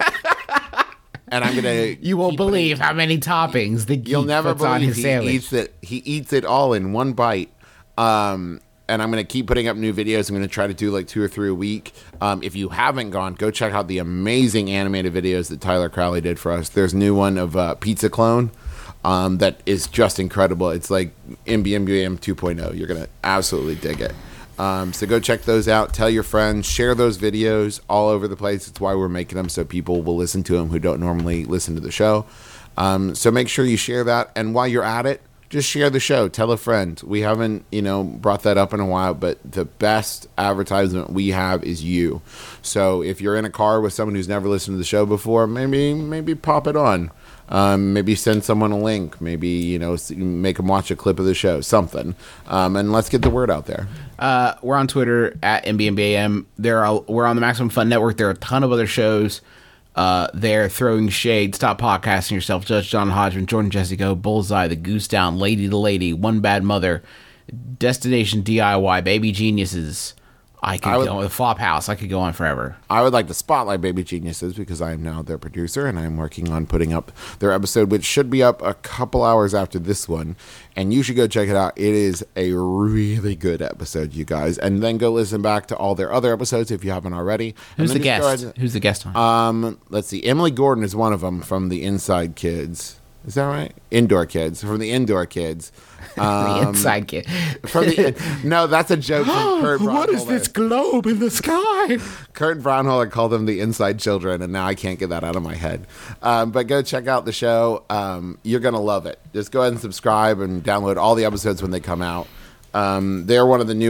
I'm gonna. You won't believe how many toppings the geek You'll never puts on believe his he sandwich. eats it. He eats it all in one bite. And I'm going to keep putting up new videos. I'm going to try to do like 2 or 3 a week. If you haven't gone, go check out the amazing animated videos that Tyler Crowley did for us. There's a new one of Pizza Clone that is just incredible. It's like MBMBAM 2.0. You're going to absolutely dig it. So go check those out. Tell your friends. Share those videos all over the place. It's why we're making them, so people will listen to them who don't normally listen to the show. So make sure you share that. And while you're at it, just share the show. Tell a friend. We haven't, brought that up in a while, but the best advertisement we have is you. So if you're in a car with someone who's never listened to the show before, maybe pop it on. Maybe send someone a link. Maybe, make them watch a clip of the show. Something. And let's get the word out there. We're on Twitter at MBMBAM. We're on the Maximum Fun Network. There are a ton of other shows. They're Throwing Shade, Stop Podcasting Yourself, Judge John Hodgman, Jordan Jesse Go, Bullseye, The Goose Down, Lady the Lady, One Bad Mother, Destination DIY, Baby Geniuses. I could go on with Flophouse. I could go on forever. I would like to spotlight Baby Geniuses because I am now their producer and I'm working on putting up their episode, which should be up a couple hours after this one. And you should go check it out. It is a really good episode, you guys. And then go listen back to all their other episodes if you haven't already. Who's the guest? Who's the guest on? Let's see. Emily Gordon is one of them from the Inside Kids. Is that right? Indoor Kids. From the Indoor Kids. The Inside Kid. No, that's a joke from Kurt Braunholer. What is this globe in the sky? Kurt Braunholer called them the Inside Children, and now I can't get that out of my head. But go check out the show. You're going to love it. Just go ahead and subscribe and download all the episodes when they come out. They're one of the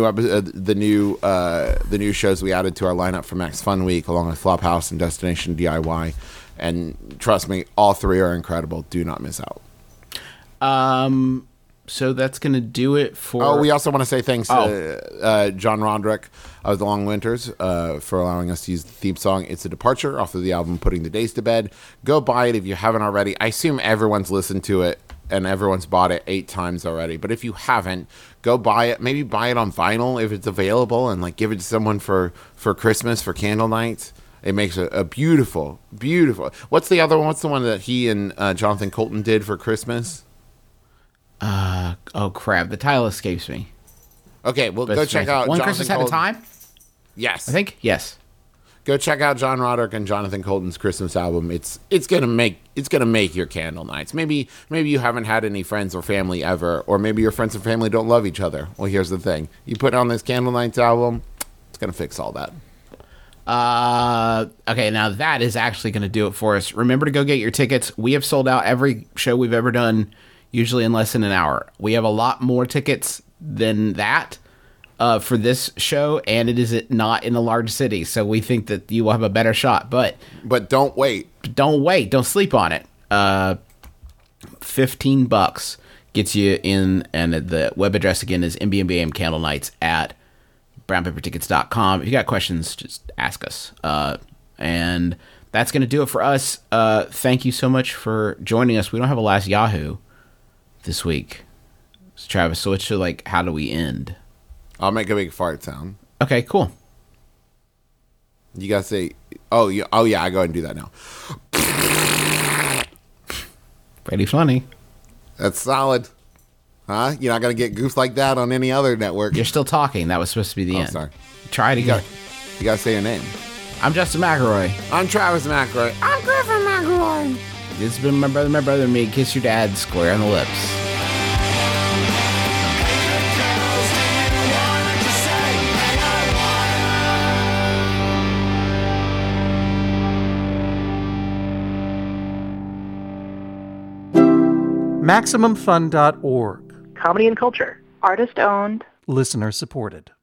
new shows we added to our lineup for Max Fun Week, along with Flophouse and Destination DIY. And trust me, all 3 are incredible. Do not miss out. So that's going to do it for... Oh, we also want to say thanks to John Roderick of The Long Winters for allowing us to use the theme song, It's a Departure, off of the album Putting the Days to Bed. Go buy it if you haven't already. I assume everyone's listened to it and everyone's bought it 8 times already. But if you haven't, go buy it. Maybe buy it on vinyl if it's available and give it to someone for Christmas, for candle nights. It makes a beautiful, beautiful... What's the other one? What's the one that he and Jonathan Colton did for Christmas? Oh crap! The title escapes me. Okay, well, go check out One Jonathan Christmas at a Time. Yes, I think yes. Go check out John Roderick and Jonathan Colton's Christmas album. It's gonna make your candle nights. Maybe you haven't had any friends or family ever, or maybe your friends and family don't love each other. Well, here's the thing: you put on this Candle Nights album, it's gonna fix all that. Okay, now that is actually going to do it for us. Remember to go get your tickets. We have sold out every show we've ever done, usually in less than an hour. We have a lot more tickets than that for this show, and it is not in a large city, so we think that you will have a better shot. But don't wait. Don't wait. Don't sleep on it. $15 gets you in, and the web address again is MBMBAM Candle Nights at brownpapertickets.com. If you got questions, just ask us. And that's going to do it for us. Thank you so much for joining us. We don't have a last Yahoo this week. So Travis, switch to like, how do we end? I'll make a big fart sound. Okay, cool. You gotta say, oh yeah, I go ahead and do that now. Pretty funny. That's solid. Huh? You're not gonna get goofs like that on any other network. You're still talking. That was supposed to be the end. Sorry. Try it again. You gotta say your name. I'm Justin McElroy. I'm Travis McElroy. I'm Griffin McElroy. This has been my brother, and me. Kiss your dad square on the lips. MaximumFun.org. Comedy and culture. Artist owned. Listener supported.